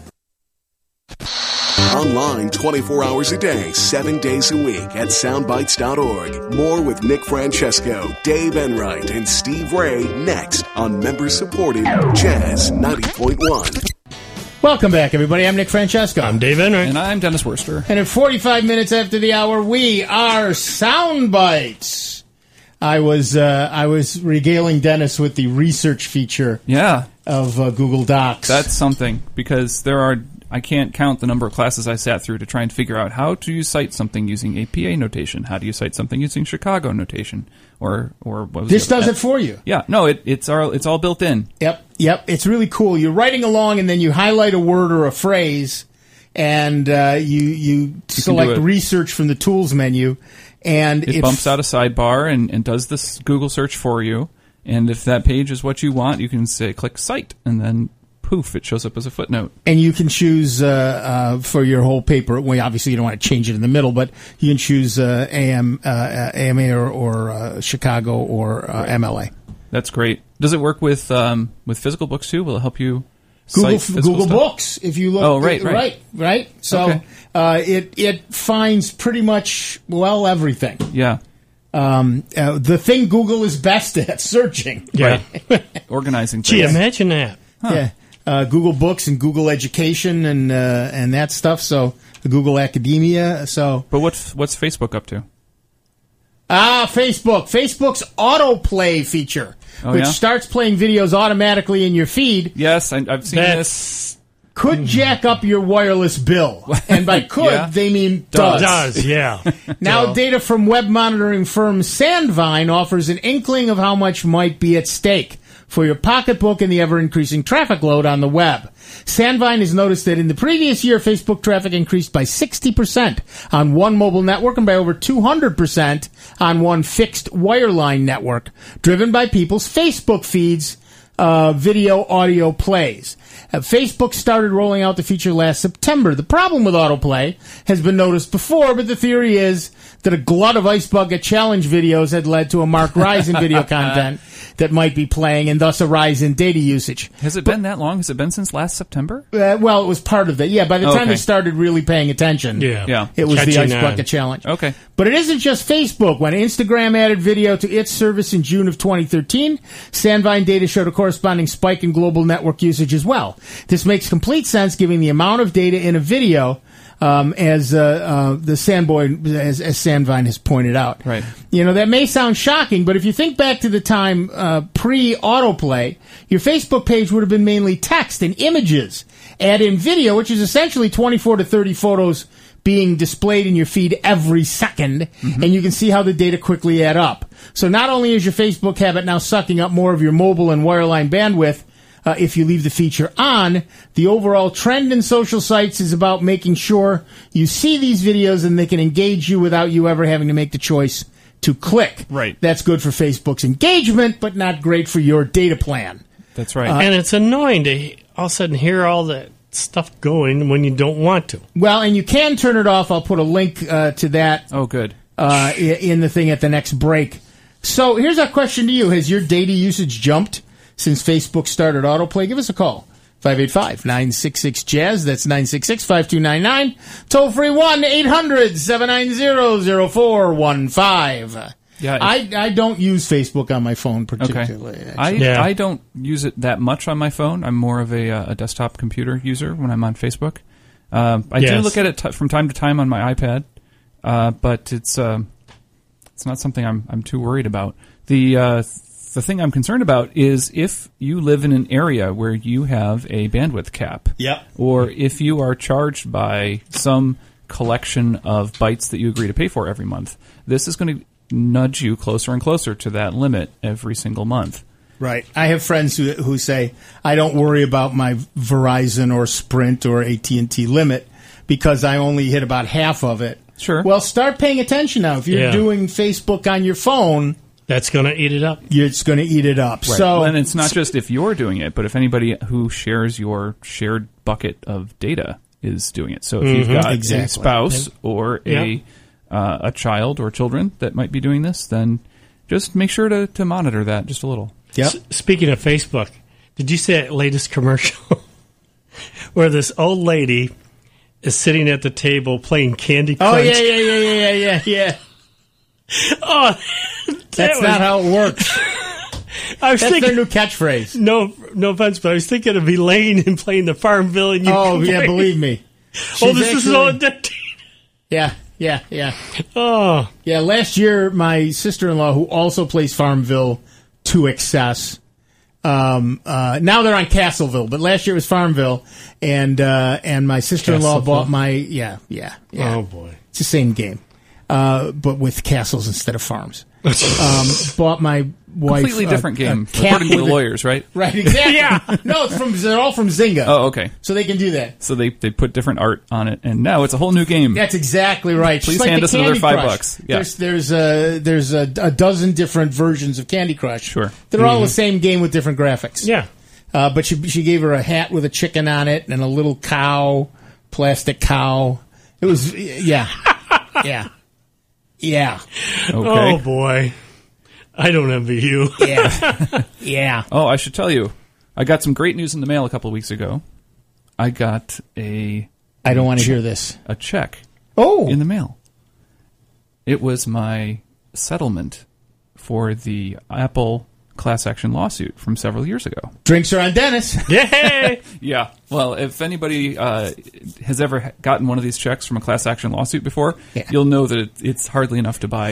Online twenty-four hours a day, seven days a week at soundbites dot org. More with Nick Francesco, Dave Enright, and Steve Ray next on member-supported Jazz ninety point one. Welcome back, everybody. I'm Nick Francesco. I'm Dave Enright. And I'm Dennis Worcester. And in forty-five minutes after the hour, we are Sound Bites. I was uh, I was regaling Dennis with the research feature Yeah, of uh, Google Docs. that's something, because there are, I can't count the number of classes I sat through to try and figure out how do you cite something using A P A notation, how do you cite something using Chicago notation, or or what was this the other- does it for you. Yeah, no, it, it's all it's all built in. Yep, yep. It's really cool. You're writing along, and then you highlight a word or a phrase, and uh, you you select it. research from the tools menu, and It bumps out a sidebar and, and does this Google search for you. And if that page is what you want, you can say click cite, and then poof, it shows up as a footnote. And you can choose uh, uh, for your whole paper. Well, obviously, you don't want to change it in the middle, but you can choose uh, A M, uh, A M A or, or uh, Chicago or uh, M L A. That's great. Does it work with um, with physical books too? Will it help you Google cite physical Google stuff? Books. If you look, Oh, right, right. right, right. So Okay. uh, it it finds pretty much well everything. Yeah. Um, uh, the thing Google is best at searching. Yeah. Organizing Gee, things. imagine that. Yeah, uh, Google Books and Google Education and uh, and that stuff. So the Google Academia. So But what's what's Facebook up to? Ah, Facebook. Facebook's autoplay feature, Oh, which yeah? starts playing videos automatically in your feed, Yes, I, I've seen That's this. could jack up your wireless bill. And by could, Yeah. they mean does. does, yeah. Now, So- data from web monitoring firm Sandvine offers an inkling of how much might be at stake for your pocketbook and the ever-increasing traffic load on the web. Sandvine has noticed that in the previous year, Facebook traffic increased by sixty percent on one mobile network and by over two hundred percent on one fixed wireline network, driven by people's Facebook feeds, uh, video, audio plays. Uh, Facebook started rolling out the feature last September. The problem with autoplay has been noticed before, but the theory is that a glut of Ice Bucket Challenge videos had led to a marked rise in video content that might be playing, and thus a rise in data usage. Has it been that long? Has it been since last September? Uh, well, it was part of it. Yeah, by the time Okay. they started really paying attention, Yeah. Yeah. it was the Catching Ice on. Bucket Challenge. Okay. But it isn't just Facebook. When Instagram added video to its service in June of twenty thirteen, Sandvine data showed a corresponding spike in global network usage as well. This makes complete sense given the amount of data in a video, um, as uh, uh, the Sandboy, as, as Sandvine has pointed out. Right. You know, that may sound shocking, but if you think back to the time uh, pre-autoplay, your Facebook page would have been mainly text and images. Add in video, which is essentially twenty-four to thirty photos being displayed in your feed every second, Mm-hmm. and you can see how the data quickly add up. So not only is your Facebook habit now sucking up more of your mobile and wireline bandwidth, uh, if you leave the feature on, the overall trend in social sites is about making sure you see these videos and they can engage you without you ever having to make the choice to click. Right. That's good for Facebook's engagement, but not great for your data plan. That's right. and it's annoying to all of a sudden hear all that stuff going when you don't want to. Well, and you can turn it off. I'll put a link uh, to that oh, good. uh, i- in the thing at the next break. So here's our question to you. Has your data usage jumped since Facebook started autoplay? Give us a call. five eight five, nine six six, jazz. That's nine six six, five two nine nine. Toll free one eight hundred, seven nine zero, zero four one five. Yeah, if- I, I don't use Facebook on my phone Okay. particularly. I, actually. Yeah. I don't use it that much on my phone. I'm more of a, uh, a desktop computer user when I'm on Facebook. Um, I do Yes. look at it t- from time to time on my iPad, uh, but it's um, it's not something I'm I'm too worried about. The uh, the thing I'm concerned about is if you live in an area where you have a bandwidth cap, Yep. or if you are charged by some collection of bytes that you agree to pay for every month. This is going to nudge you closer and closer to that limit every single month. Right. I have friends who who say I don't worry about my Verizon or Sprint or A T and T limit because I only hit about half of it. Sure. Well, start paying attention now. If you're Yeah. doing Facebook on your phone, That's going to eat it up. you're, it's going to eat it up. Right. So and it's not just if you're doing it, but if anybody who shares your shared bucket of data is doing it. So if you've got Exactly. a spouse or a Yeah. uh, a child or children that might be doing this, then just make sure to, to monitor that just a little. Yep. S- speaking of Facebook, did you see that latest commercial where this old lady is sitting at the table playing Candy Crush? Oh yeah, yeah, yeah, yeah, yeah, yeah. Oh, that That's was- not how it works. I was That's thinking. their new catchphrase. No, no offense, but I was thinking of Elaine and playing the Farmville, and you. Oh yeah, complain. believe me. Oh, She's this is so actually- addicting. Yeah, yeah, yeah. Oh, Yeah, last year my sister-in-law, who also plays Farmville to excess, um, uh, now they're on Castleville, but last year it was Farmville, and uh, and my sister-in-law Castleville. bought my yeah, yeah, yeah. oh boy. It's the same game, uh, but with castles instead of farms. um, bought my wife Completely a- different a game, cat according to the with a- lawyers, right? Right, exactly. Yeah. No, it's from they're all from Zynga. Oh, okay. So they can do that. So they, they put different art on it, and now it's a whole new game. That's exactly right. Please Just like hand the us another Candy five Crush. bucks. Yeah. There's there's a there's a, a dozen different versions of Candy Crush. Sure. They're all the same game with different graphics. Yeah. Uh, but she she gave her a hat with a chicken on it and a little cow, plastic cow. It was yeah, yeah, yeah, Okay. Oh boy. I don't envy you. yeah, yeah. Oh, I should tell you, I got some great news in the mail a couple of weeks ago. I got a I don't want to hear this. a check Oh, in the mail. It was my settlement for the Apple class action lawsuit from several years ago. drinks are on Dennis. Yay! Yeah. Well, if anybody uh, has ever gotten one of these checks from a class action lawsuit before, Yeah. you'll know that it, it's hardly enough to buy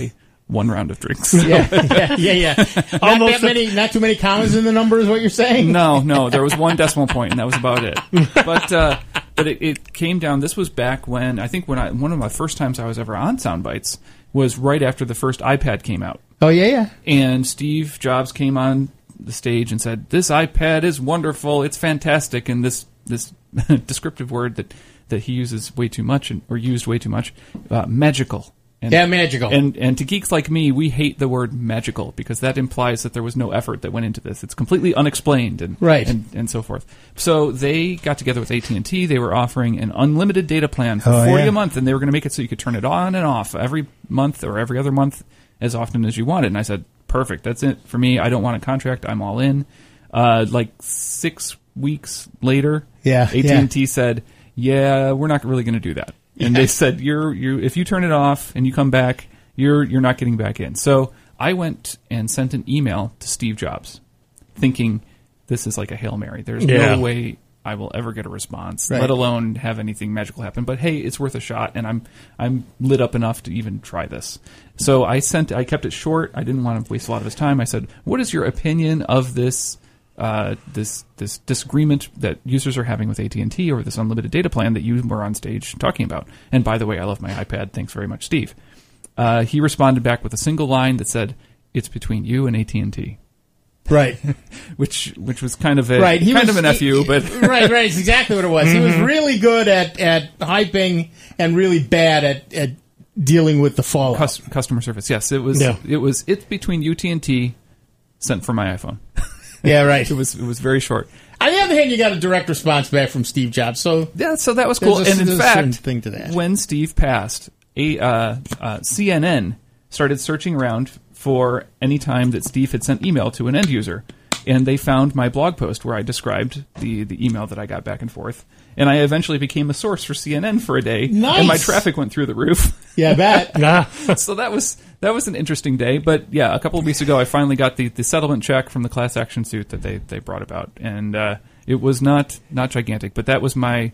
one round of drinks. Yeah, yeah, yeah. yeah. Not Almost that many, not too many commas in the number is what you're saying? No, no, there was one decimal point, and that was about it. But uh, but it, it came down. This was back when I think when I one of my first times I was ever on Soundbites was right after the first iPad came out. Oh yeah, yeah. And Steve Jobs came on the stage and said, "This iPad is wonderful. It's fantastic." And this this descriptive word that, that he uses way too much and, or used way too much, uh, magical. And, yeah, magical. And and to geeks like me, we hate the word magical because that implies that there was no effort that went into this. It's completely unexplained and right. and, and so forth. So they got together with A T and T. They were offering an unlimited data plan for oh, forty yeah. a month, and they were going to make it so you could turn it on and off every month or every other month as often as you wanted. And I said, perfect. That's it for me. I don't want a contract. I'm all in. Uh, like six weeks later, yeah, A T and T yeah. said, yeah, we're not really going to do that. And they said, "You're you. If you turn it off and you come back, you're you're not getting back in." So I went and sent an email to Steve Jobs, thinking this is like a Hail Mary. There's yeah. no way I will ever get a response, right. let alone have anything magical happen. But hey, it's worth a shot, and I'm I'm lit up enough to even try this. So I sent. I kept it short. I didn't want to waste a lot of his time. I said, "What is your opinion of this?" Uh, this this disagreement that users are having with A T and T over this unlimited data plan that you were on stage talking about. And by the way, I love my iPad. Thanks very much, Steve. Uh, he responded back with a single line that said, "It's between you and A T and T." Right. which which was kind of a right. he kind was, of an F U, but right, right. It's exactly what it was. Mm-hmm. He was really good at, at hyping and really bad at, at dealing with the fallout. Cus- customer service. Yes, it was. Yeah. It was. It's between U T and T. Sent from my iPhone. Yeah, right. It was it was very short. On the other hand, you got a direct response back from Steve Jobs, so yeah, so that was cool. A, and in fact, thing to that. when Steve passed, a uh, uh, C N N started searching around for any time that Steve had sent email to an end user, and they found my blog post where I described the the email that I got back and forth, and I eventually became a source for C N N for a day, nice. And my traffic went through the roof. Yeah, I bet. So that was that was an interesting day. But yeah, a couple of weeks ago, I finally got the, the settlement check from the class action suit that they, they brought about, and uh, it was not not gigantic. But that was my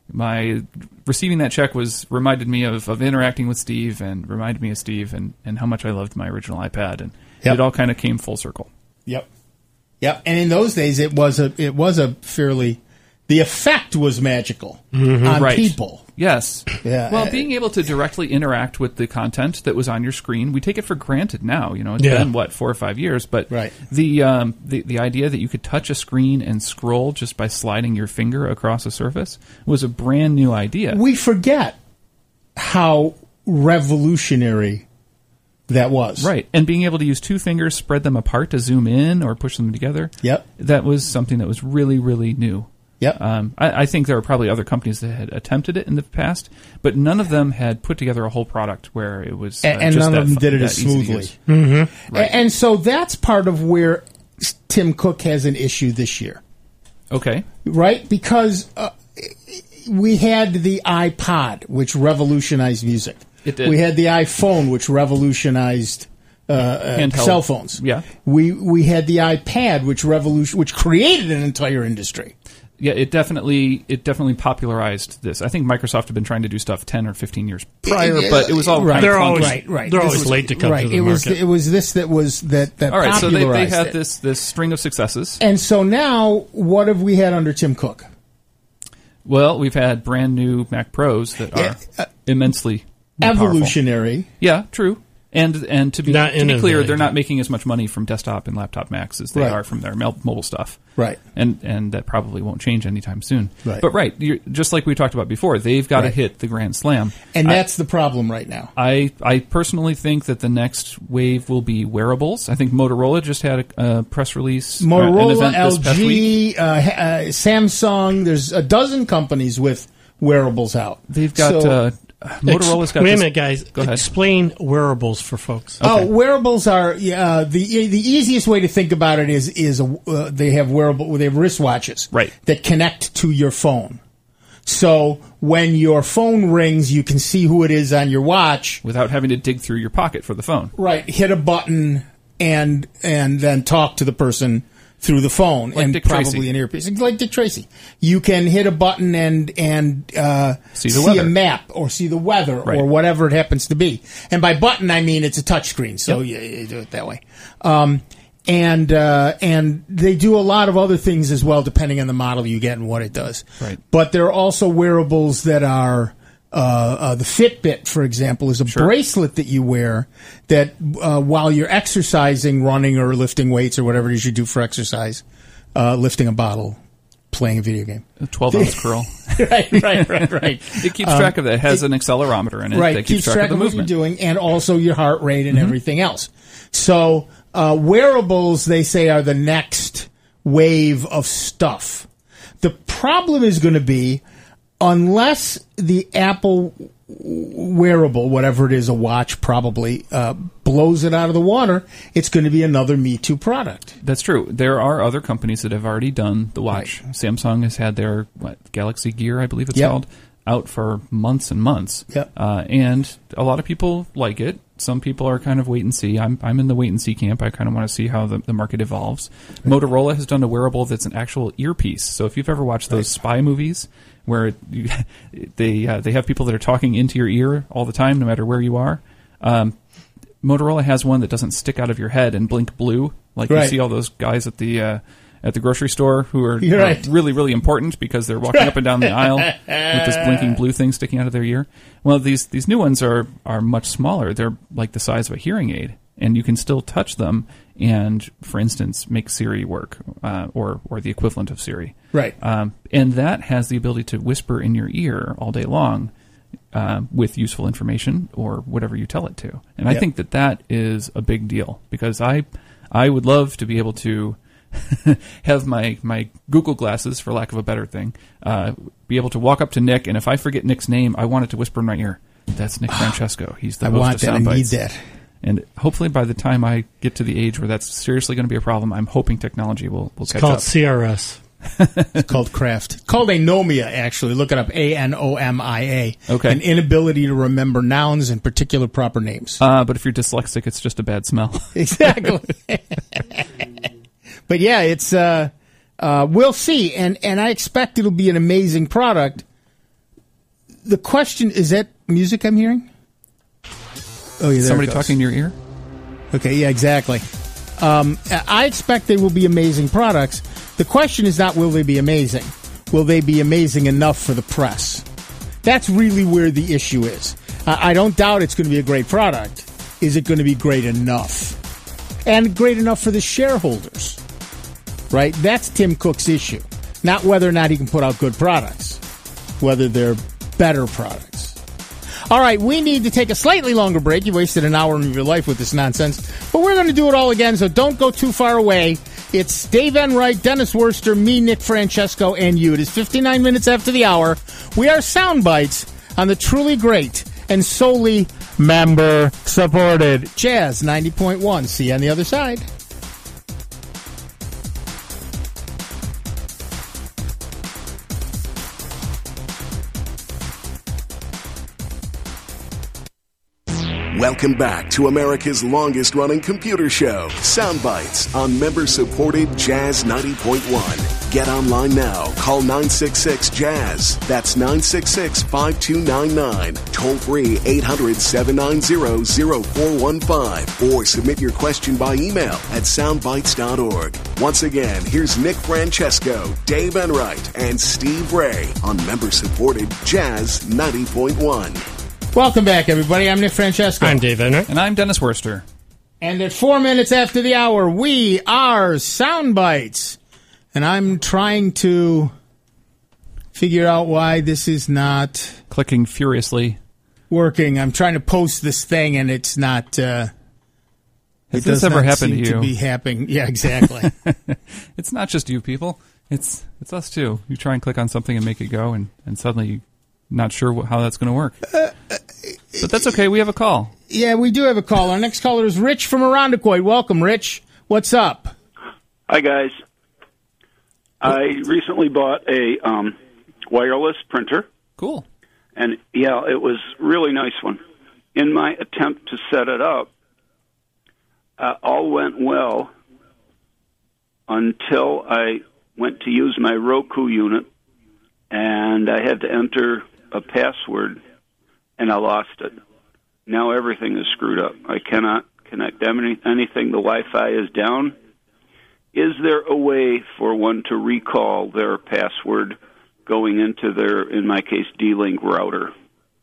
my receiving that check was reminded me of, of interacting with Steve, and reminded me of Steve, and, and how much I loved my original iPad, and yep. it all kind of came full circle. Yep, yep. And in those days, it was a it was a fairly the effect was magical mm-hmm. on right. people. Yes. Yeah. Well, being able to directly interact with the content that was on your screen, we take it for granted now. You know, it's yeah. been what four or five years, but right. the um, the the idea that you could touch a screen and scroll just by sliding your finger across a surface was a brand new idea. We forget how revolutionary that was. Right. And being able to use two fingers, spread them apart to zoom in or push them together. Yep. That was something that was really, really new. Yep. Um, I, I think there were probably other companies that had attempted it in the past, but none of them had put together a whole product where it was uh, and, and just none that of them fu- did it that as easy to smoothly. use. Mm-hmm. Right. And so that's part of where Tim Cook has an issue this year. Okay. Right? Because uh, we had the iPod, which revolutionized music. It did. We had the iPhone, which revolutionized uh, uh, cell phones. Yeah. We we had the iPad, which revolution, which created an entire industry. Yeah, it definitely it definitely popularized this. I think Microsoft had been trying to do stuff ten or fifteen years prior, but it was all right. kind of They're clunky. always right, right. They're This always was, late to come right. to the it was market. it was this that was that that All right, so they, popularized they had it. this this string of successes. And so now, what have we had under Tim Cook? Well, we've had brand new Mac Pros that are Yeah, uh, immensely more evolutionary. powerful. Yeah, true. And and to be Not to be clear, innovative. they're not making as much money from desktop and laptop Macs as they Right. are from their mel- mobile stuff. Right. And and that probably won't change anytime soon. Right. But right, you're, just like we talked about before, they've got to Right. hit the grand slam. And I- that's the problem right now. I, I personally think that the next wave will be wearables. I think Motorola just had a, a press release. uh, an Motorola, event L this past week. G, uh, uh, Samsung. There's a dozen companies with wearables out. They've got So- uh, Motorola's got. Wait a this- minute, guys. Go ahead. Explain wearables for folks. Oh, wearables are uh, the the easiest way to think about it is is a, uh, they have wearable they have wristwatches Right. that connect to your phone. So when your phone rings, you can see who it is on your watch. Without having to dig through your pocket for the phone. Right, hit a button and and then talk to the person through the phone Like and Dick probably Tracy. an earpiece. Like Dick Tracy. You can hit a button and and uh, See the see weather. a map or see the weather Right. or whatever it happens to be. And by button, I mean it's a touch screen, so you, you do it that way. Um, and uh, and they do a lot of other things as well, depending on the model you get and what it does. Right. But there are also wearables that are. Uh, uh, the Fitbit, for example, is a Sure. bracelet that you wear that uh, while you're exercising, running or lifting weights or whatever it is you do for exercise, uh, lifting a bottle, playing a video game. A twelve-ounce curl. right, right, right, right. It keeps track of that. It has an accelerometer in it Right, that keeps, track, of the what movement. you're doing and also your heart rate and everything else. So uh, wearables, they say, are the next wave of stuff. The problem is going to be unless the Apple wearable, whatever it is, a watch probably, uh, blows it out of the water, it's going to be another Me Too product. That's true. There are other companies that have already done the watch. Right. Samsung has had their what, Galaxy Gear, I believe it's Yep. called, out for months and months. Yep. Uh, and a lot of people like it. Some people are kind of wait and see. I'm I'm in the wait and see camp. I kind of want to see how the, the market evolves. Right. Motorola has done a wearable that's an actual earpiece. So if you've ever watched those right. spy movies where you, they uh, they have people that are talking into your ear all the time, no matter where you are, um, Motorola has one that doesn't stick out of your head and blink blue like right. you see all those guys at the uh, at the grocery store who are, are right. really really important because they're walking up and down the aisle with this blinking blue thing sticking out of their ear. Well, these these new ones are are much smaller. They're like the size of a hearing aid, and you can still touch them and, for instance, make Siri work, uh, or or the equivalent of Siri. Right. Um, and that has the ability to whisper in your ear all day long uh, with useful information or whatever you tell it to. And I yep. think that that is a big deal because I I would love to be able to have my, my Google glasses, for lack of a better thing, uh, be able to walk up to Nick, and if I forget Nick's name, I want it to whisper in my ear. That's Nick Francesco. He's the I host want of that. I Soundbites. need that. And hopefully by the time I get to the age where that's seriously going to be a problem, I'm hoping technology will, will it's catch called up. C R S. It's called Craft. It's called anomia, actually. Look it up, A N O M I A. Okay. An inability to remember nouns and particular proper names. Uh, but if you're dyslexic, it's just a bad smell. Exactly. But yeah, it's uh, uh, we'll see, and and I expect it'll be an amazing product. The question is that music I'm hearing? Oh, yeah, there Somebody it goes. talking in your ear? Okay, yeah, exactly. Um, I expect they will be amazing products. The question is not will they be amazing? Will they be amazing enough for the press? That's really where the issue is. Uh, I don't doubt it's going to be a great product. Is it going to be great enough? And great enough for the shareholders? Right? That's Tim Cook's issue. Not whether or not he can put out good products. Whether they're better products. All right, we need to take a slightly longer break. You wasted an hour of your life with this nonsense. But we're going to do it all again, so don't go too far away. It's Dave Enright, Dennis Worster, me, Nick Francesco, and you. It is fifty-nine minutes after the hour. We are Soundbites on the truly great and solely member-supported Jazz ninety point one. See you on the other side. Welcome back to America's longest-running computer show, Soundbites, on member-supported Jazz ninety point one. Get online now. Call nine six six, Jazz. That's nine six six, five two nine nine. Toll free eight hundred, seven nine zero, zero four one five. Or submit your question by email at soundbites dot org. Once again, here's Nick Francesco, Dave Enright, and Steve Ray on member-supported Jazz ninety point one. Welcome back, everybody. I'm Nick Francesco. I'm Dave Enright. And I'm Dennis Worster. And at four minutes after the hour, we are Soundbites. And I'm trying to figure out why this is not Clicking furiously. working. I'm trying to post this thing, and it's not. Uh, Has it this does ever not happened seem to you? be happening. Yeah, exactly. It's not just you people. It's it's us too. You try and click on something and make it go, and, and suddenly you're not sure wh- how that's going to work. Uh, But that's okay. We have a call. Yeah, we do have a call. Our next caller is Rich from Irondequoit. Welcome, Rich. What's up? Hi, guys. I recently bought a um, wireless printer. Cool. And, yeah, it was a really nice one. In my attempt to set it up, uh, all went well until I went to use my Roku unit, and I had to enter a password, and I lost it. Now everything is screwed up. I cannot connect any, anything. The Wi-Fi is down. Is there a way for one to recall their password going into their, in my case, D-Link router?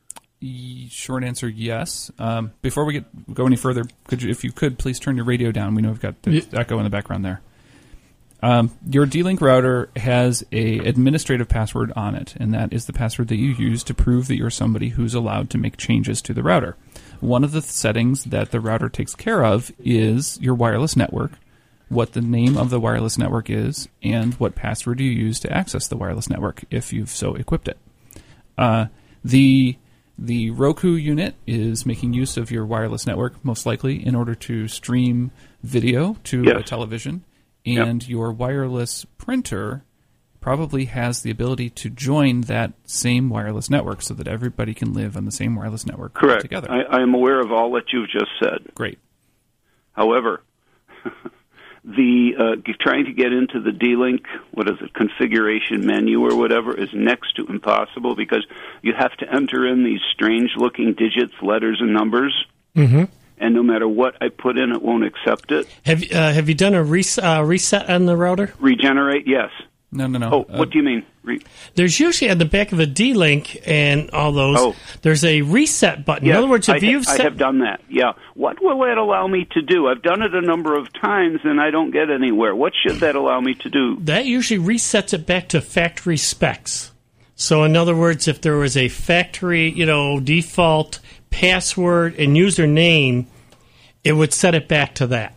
Short answer, yes. Um, before we get go any further, could you, if you could, please turn your radio down. We know we've got the Yeah. echo in the background there. Um, your D-Link router has a administrative password on it, and that is the password that you use to prove that you're somebody who's allowed to make changes to the router. One of the settings that the router takes care of is your wireless network, what the name of the wireless network is, and what password you use to access the wireless network if you've so equipped it. Uh, the the Roku unit is making use of your wireless network, most likely, in order to stream video to Yes. a television. And yep. your wireless printer probably has the ability to join that same wireless network so that everybody can live on the same wireless network Correct. together. I, I am aware of all that you've just said. Great. However, the uh, trying to get into the D-Link, what is it, configuration menu or whatever, is next to impossible because you have to enter in these strange-looking digits, letters, and numbers. Mm-hmm. And no matter what I put in, it won't accept it. Have uh, Have you done a res- uh, reset on the router? Regenerate, yes. No, no, no. Oh, Uh, what do you mean? Re- There's usually at the back of a D-Link and all those, Oh. there's a reset button. Yes, In other words, if I, you've I set... have done that, yeah. What will that allow me to do? I've done it a number of times, and I don't get anywhere. What should that allow me to do? That usually resets it back to factory specs. So in other words, if there was a factory, you know, default password and username, it would set it back to that.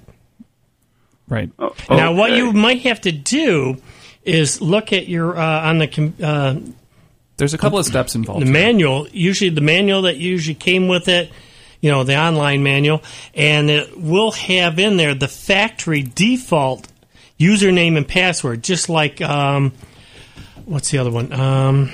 Right. Oh, Now, what okay. you might have to do is look at your uh, on the com- uh, There's a couple of steps involved. the here. manual. Usually, the manual that usually came with it, you know, the online manual, and it will have in there the factory default username and password, just like um, what's the other one? Um,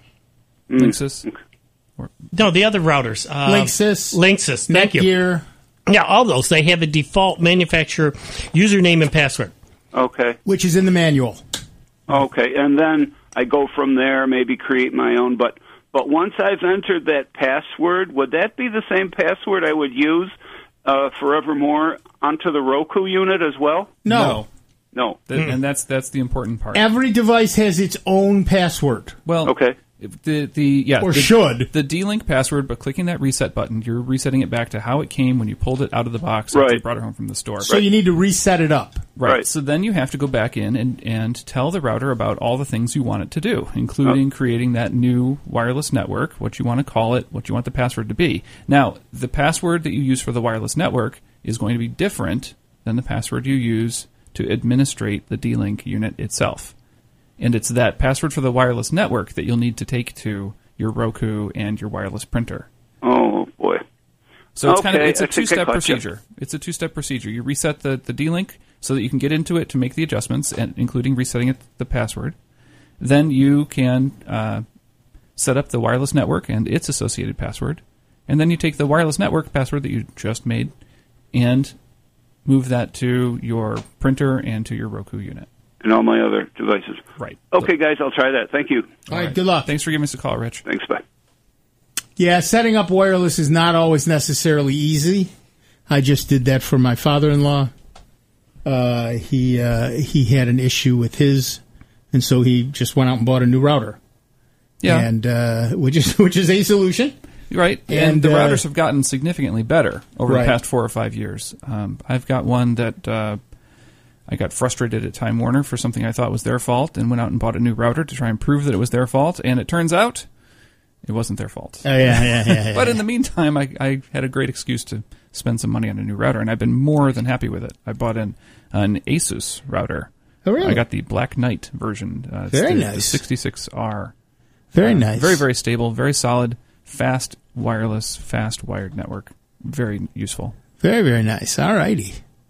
Linksys. no, the other routers. Uh, Linksys, Linksys. Thank you. Netgear. Yeah, all those. They have a default manufacturer username and password. Okay. Which is in the manual. Okay, and then I go from there, maybe create my own. But but once I've entered that password, would that be the same password I would use uh, forevermore onto the Roku unit as well? No. No. Th- And that's that's the important part. Every device has its own password. Well, Okay. The the yeah Or the, should. the D-Link password, but clicking that reset button, you're resetting it back to how it came when you pulled it out of the box after Right. you brought it home from the store. So you need to reset it up. Right. Right. So then you have to go back in and, and tell the router about all the things you want it to do, including Oh. creating that new wireless network, what you want to call it, what you want the password to be. Now, the password that you use for the wireless network is going to be different than the password you use to administrate the D-Link unit itself. And it's that password for the wireless network that you'll need to take to your Roku and your wireless printer. Oh boy. So it's kind of Okay, it's a I think I two-step caught you. procedure. It's a two-step procedure. You reset the, the D-Link so that you can get into it to make the adjustments, and including resetting it the password. Then you can uh, set up the wireless network and its associated password. And then you take the wireless network password that you just made and move that to your printer and to your Roku unit. And all my other devices. Right. Okay, guys, I'll try that. Thank you. All right, good luck. Thanks for giving us a call, Rich. Thanks, bye. Yeah, setting up wireless is not always necessarily easy. I just did that for my father-in-law. Uh, he uh, he had an issue with his, and so he just went out and bought a new router. Yeah. And uh, which is which is a solution. Right, and, And, the uh, routers have gotten significantly better over Right. the past four or five years. Um, I've got one that uh, I got frustrated at Time Warner for something I thought was their fault and went out and bought a new router to try and prove that it was their fault, and it turns out it wasn't their fault. Oh, yeah, yeah, yeah. yeah. But in the meantime, I, I had a great excuse to spend some money on a new router, and I've been more than happy with it. I bought an, an Asus router. Oh, really? I got the Black Knight version. Uh, it's Very the, the nice. sixty-six R. Very Uh, nice. Very, very stable, very solid, fast wireless, fast wired network. Very useful. Very, very nice. All righty.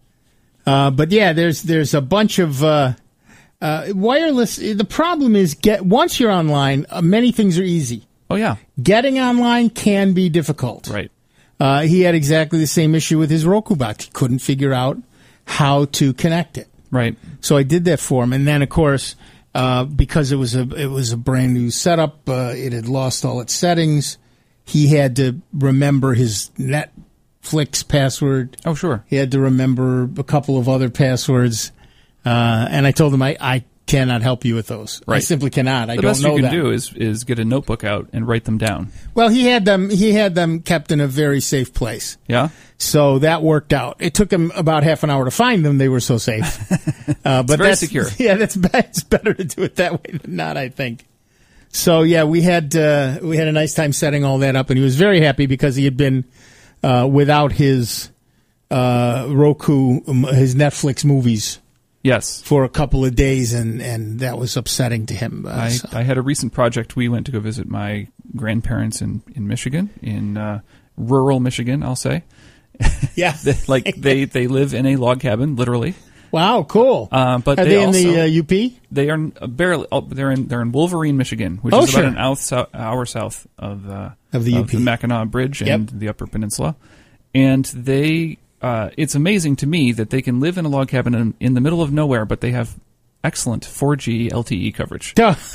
Uh, but yeah, there's there's a bunch of uh, uh, wireless. The problem is, get once you're online, uh, many things are easy. Oh, yeah. Getting online can be difficult. Right. Uh, he had exactly the same issue with his Roku box. He couldn't figure out how to connect it. Right. So I did that for him, and then of course, uh, because it was a it was a brand new setup, uh, it had lost all its settings. He had to remember his Netflix password. Oh, sure. He had to remember a couple of other passwords, uh, and I told him I, I cannot help you with those. I Right. simply cannot. I The don't best know you can them. do is is get a notebook out and write them down. Well, he had them. He had them kept in a very safe place. Yeah. So that worked out. It took him about half an hour to find them. They were so safe. Uh, but very that's, secure. Yeah, that's be- it's better to do it that way than not, I think. So yeah, we had uh, we had a nice time setting all that up, and he was very happy because he had been uh, without his uh, Roku, um, his Netflix movies Yes. for a couple of days, and, and that was upsetting to him. Uh, I, so- I had a recent project. We went to go visit my grandparents in, in Michigan, in uh, rural Michigan, I'll say. yeah. Like they, they live in a log cabin, literally. Wow, cool. Uh, but Are they they, in also, the uh, U P? They are uh, barely. Oh, they're in they're in Wolverine, Michigan, which Oh, is sure. about an hour, sou- hour south of uh, Of the U P. Mackinac Bridge and Yep. the Upper Peninsula. And they, uh, it's amazing to me that they can live in a log cabin in, in the middle of nowhere, but they have excellent four G L T E coverage.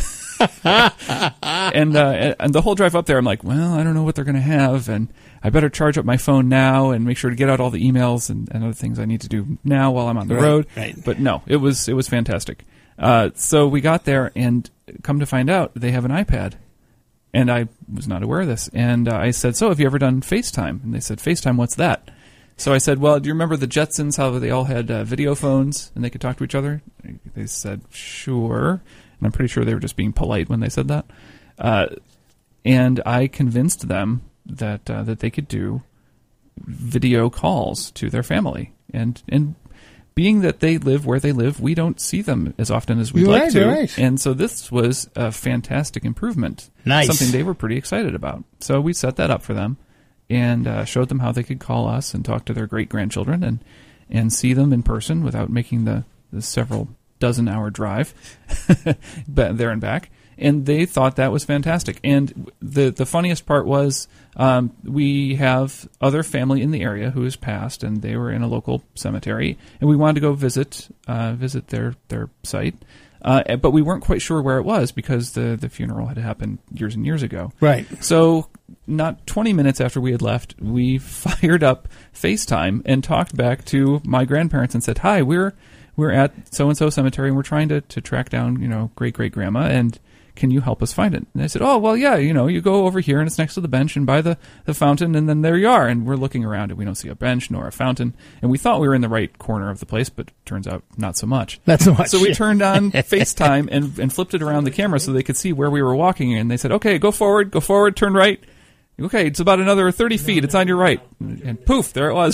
and uh, and the whole drive up there, I'm like, well, I don't know what they're going to have, and I better charge up my phone now and make sure to get out all the emails and, and other things I need to do now while I'm on the Right, road. right. But no, it was it was fantastic. Uh, so we got there, and come to find out, they have an iPad, and I was not aware of this. And uh, I said, so have you ever done FaceTime? And they said, FaceTime, what's that? So I said, well, do you remember the Jetsons, how they all had uh, video phones and they could talk to each other? They said, sure. And I'm pretty sure they were just being polite when they said that. Uh, and I convinced them that uh, that they could do video calls to their family. And and being that they live where they live, we don't see them as often as we'd Right, like to. right. And so this was a fantastic improvement. Nice. Something they were pretty excited about. So we set that up for them and uh, showed them how they could call us and talk to their great-grandchildren and, and see them in person without making the, the several dozen-hour drive there and back. And they thought that was fantastic. And the the funniest part was um, we have other family in the area who has passed, and they were in a local cemetery, and we wanted to go visit uh, visit their their site, uh, but we weren't quite sure where it was because the the funeral had happened years and years ago. Right. So not twenty minutes after we had left, we fired up FaceTime and talked back to my grandparents and said, "Hi, we're we're at so and so cemetery, and we're trying to to track down you know great great grandma and." Can you help us find it? And they said, oh, well, yeah, you know, you go over here and it's next to the bench and by the, the fountain and then there you are. And we're looking around and we don't see a bench nor a fountain. And we thought we were in the right corner of the place, but turns out not so much. Not so much. So we turned on FaceTime and, and flipped it around the camera so they could see where we were walking. And they said, okay, go forward, go forward, turn right. Okay, it's about another thirty feet. It's on your right. And poof, there it was.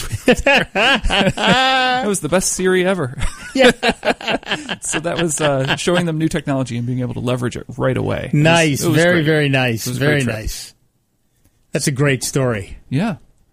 That was the best Siri ever. Yeah. So that was uh, showing them new technology and being able to leverage it right away. Nice. It was, it was very, great. very nice. It was a Very great trip. nice. That's a great story. Yeah.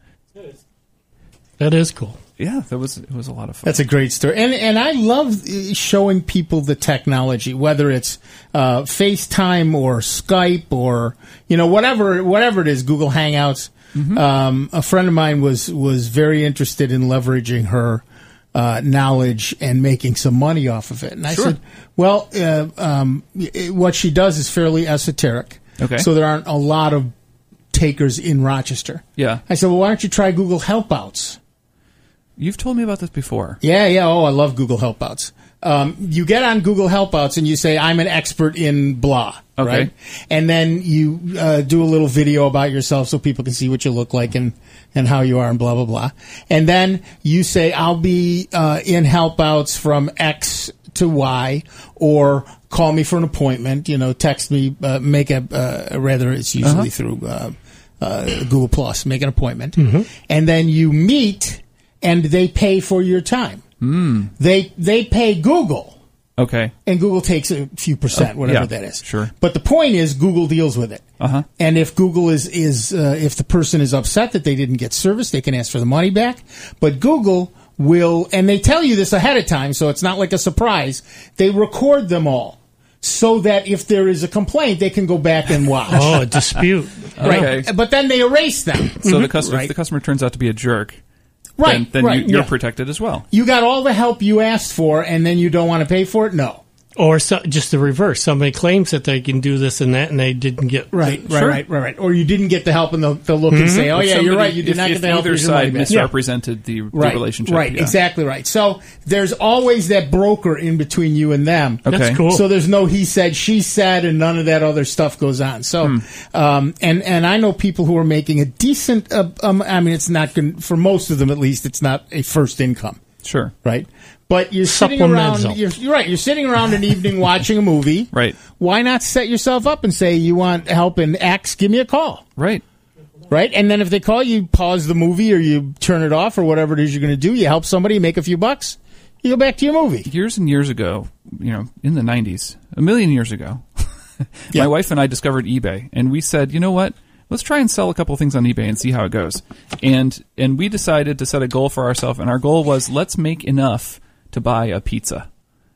That is cool. Yeah, that was it was a lot of fun. That's a great story. And and I love showing people the technology, whether it's uh, FaceTime or Skype or, you know, whatever whatever it is, Google Hangouts. Mm-hmm. Um, a friend of mine was, was very interested in leveraging her uh, knowledge and making some money off of it. And I Sure. said, well, uh, um, it, what she does is fairly esoteric. Okay. So there aren't a lot of takers in Rochester. Yeah. I said, well, why don't you try Google Helpouts? You've told me about this before. Yeah, yeah. Oh, I love Google Helpouts. Um, you get on Google Helpouts and you say, I'm an expert in blah, Okay. right? And then you uh, do a little video about yourself so people can see what you look like and, and how you are and blah, blah, blah. And then you say, I'll be uh, in Helpouts from X to Y, or call me for an appointment, you know, text me, uh, make a, uh, rather it's usually Uh-huh. through uh, uh, Google Plus, make an appointment. And then you meet and they pay for your time. Mm. They they pay Google, Okay. and Google takes a few percent, Oh, whatever yeah, that is. sure. But the point is, Google deals with it. Uh-huh. And if Google is is uh, if the person is upset that they didn't get service, they can ask for the money back. But Google will, and they tell you this ahead of time, so it's not like a surprise. They record them all, so that if there is a complaint, they can go back and watch. Oh, a dispute. Right. Okay. But then they erase them. So the customer, Right. if the customer turns out to be a jerk, Right, then, then right, you, you're yeah. protected as well. You got all the help you asked for, and then you don't want to pay for it? No. Or so, just the reverse. Somebody claims that they can do this and that, and they didn't get Right, right, Sure. right, right, right. Or you didn't get the help, and they'll, they'll look and say, "Oh If yeah, you're somebody- right. You did if, not if get the help." either here's your money side back." misrepresented the, the Right, relationship. right, yeah. exactly right. So there's always that broker in between you and them. Okay. That's cool. So there's no he said, she said, and none of that other stuff goes on. So, Hmm. um, and and I know people who are making a decent. Uh, um, I mean, it's not good for most of them, at least. It's not a first income, Sure. right? But you're sitting around. Supplemental. You're, you're right. You're sitting around an evening watching a movie. Right. Why not set yourself up and say you want help in X? Give me a call. Right. Right, and then if they call you, pause the movie or you turn it off or whatever it is you're going to do. You help somebody, make a few bucks, you go back to your movie. Years and years ago, you know, in the nineties, a million years ago, Yeah. my wife and I discovered eBay, and we said, you know what? Let's try and sell a couple things on eBay and see how it goes. And and we decided to set a goal for ourselves, and our goal was let's make enough to buy a pizza.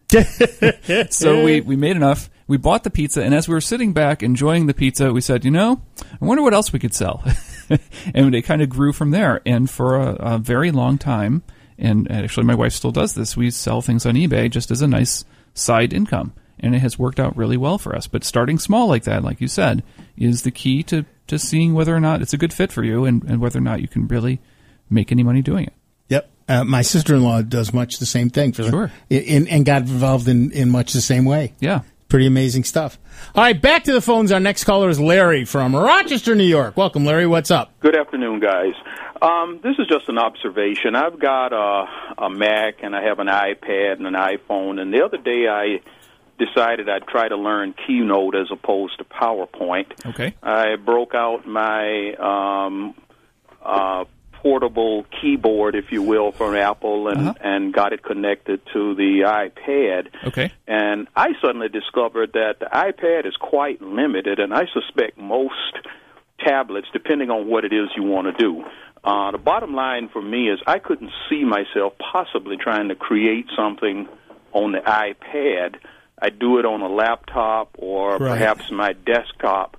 So we, we made enough. We bought the pizza, and as we were sitting back enjoying the pizza, we said, you know, I wonder what else we could sell. And it kind of grew from there. And for a, a very long time, and actually my wife still does this, we sell things on eBay just as a nice side income. And it has worked out really well for us. But starting small like that, like you said, is the key to, to seeing whether or not it's a good fit for you and, and whether or not you can really make any money doing it. Yep. Uh, my sister-in-law does much the same thing. For Sure. The, in, and got involved in, in much the same way. Yeah. Pretty amazing stuff. All right, back to the phones. Our next caller is Larry from Rochester, New York. Welcome, Larry. What's up? Good afternoon, guys. Um, this is just an observation. I've got a, a Mac, and I have an iPad and an iPhone, and the other day I decided I'd try to learn Keynote as opposed to PowerPoint. Okay. I broke out my um, uh, portable keyboard, if you will, from Apple and, Uh-huh. and got it connected to the iPad. Okay. And I suddenly discovered that the iPad is quite limited, and I suspect most tablets, depending on what it is you want to do. Uh, the bottom line for me is I couldn't see myself possibly trying to create something on the iPad. I do it on a laptop or Right. perhaps my desktop,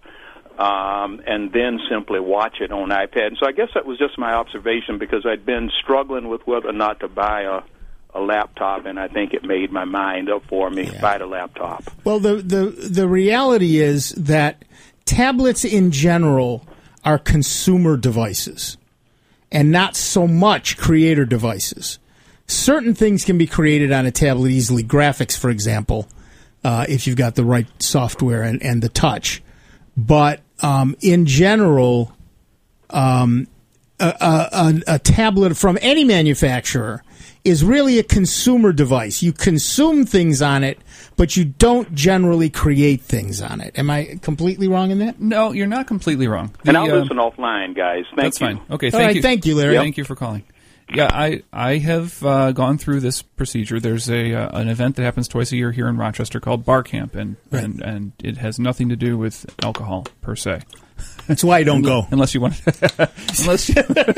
um, and then simply watch it on iPad. And so I guess that was just my observation because I'd been struggling with whether or not to buy a, a laptop, and I think it made my mind up for me, Yeah. buy the laptop. Well, the, the, the reality is that tablets in general are consumer devices and not so much creator devices. Certain things can be created on a tablet easily, graphics, for example, uh, if you've got the right software and, and the touch. But um, in general, um, a, a, a tablet from any manufacturer is really a consumer device. You consume things on it, but you don't generally create things on it. Am I completely wrong in that? No, you're not completely wrong. And The, I'll uh, listen offline, guys. Thank That's you. fine. Okay, All thank right, you. thank you, Larry. Thank you for calling. Yeah, I I have uh, gone through this procedure. There's a uh, an event that happens twice a year here in Rochester called Bar Camp, and Right. and, and it has nothing to do with alcohol per se. That's why I don't go. Unless you want, unless you,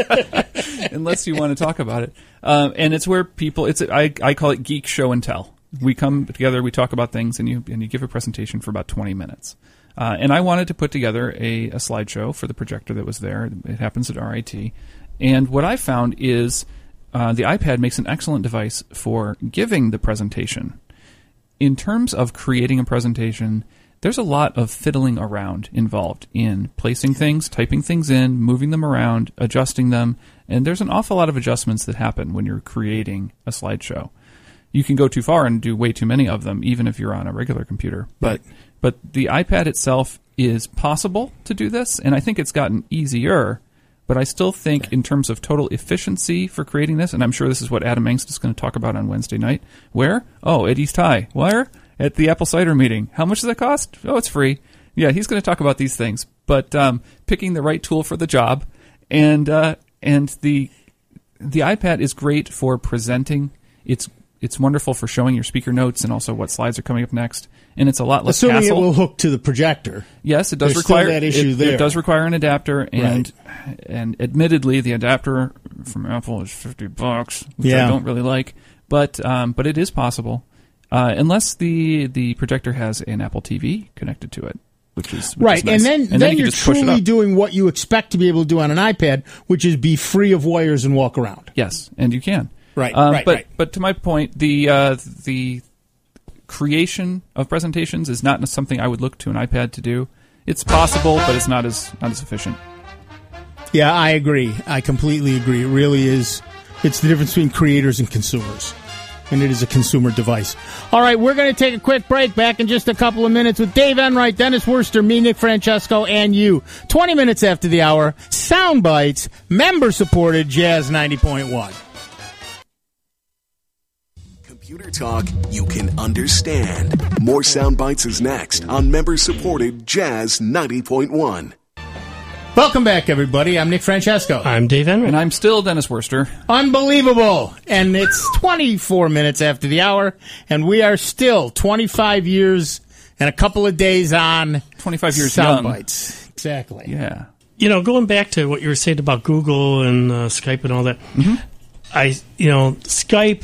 unless you want to talk about it, um, and it's where people. It's a, I I call it geek show and tell. We come together, we talk about things, and you and you give a presentation for about twenty minutes. Uh, and I wanted to put together a, a slideshow for the projector that was there. It happens at R I T, and what I found is uh, the iPad makes an excellent device for giving the presentation. In terms of creating a presentation, there's a lot of fiddling around involved in placing things, typing things in, moving them around, adjusting them, and there's an awful lot of adjustments that happen when you're creating a slideshow. You can go too far and do way too many of them, even if you're on a regular computer. But but the iPad itself is possible to do this, and I think it's gotten easier. But I still think in terms of total efficiency for creating this, and I'm sure this is what Adam Engst is going to talk about on Wednesday night. Where? Oh, at East High. Where? At the Apple Cider meeting. How much does that cost? Oh, it's free. Yeah, he's going to talk about these things. But um, picking the right tool for the job, and uh, and the the iPad is great for presenting. It's it's wonderful for showing your speaker notes and also what slides are coming up next. And it's a lot less Assuming hassle. it will hook to the projector. Yes, it does There's still require that issue it, there. it does require an adapter, and Right. and admittedly, the adapter from Apple is fifty bucks, which Yeah. I don't really like. But um, but it is possible, uh, unless the the projector has an Apple T V connected to it. which is which Right, is nice. and then and then, then you you're can just push it truly up. doing what you expect to be able to do. And And then then, you then can you're just push it truly up. doing what you expect to be able to do on an iPad, which is be free of wires and walk around. Yes, and you can. Right, Um, right, but right. but to my point, the uh, the creation of presentations is not something I would look to an iPad to do. It's possible, but it's not as not as efficient. Yeah, I agree. I completely agree. It really is. It's the difference between creators and consumers. And it is a consumer device. All right, we're going to take a quick break. Back in just a couple of minutes with Dave Enright, Dennis Worcester, me, Nick Francesco, and you. twenty minutes after the hour, Sound Bites, member-supported Jazz ninety point one. Computer talk you can understand. More Sound Bites is next on member-supported Jazz ninety point one. Welcome back, everybody. I'm Nick Francesco. I'm Dave Enright. And I'm still Dennis Worcester. Unbelievable. And it's twenty-four minutes after the hour, and we are still twenty-five years and a couple of days on twenty-five years Sound young. Bites. Exactly. Yeah. You know, going back to what you were saying about Google and uh, Skype and all that, mm-hmm. I, you know, Skype,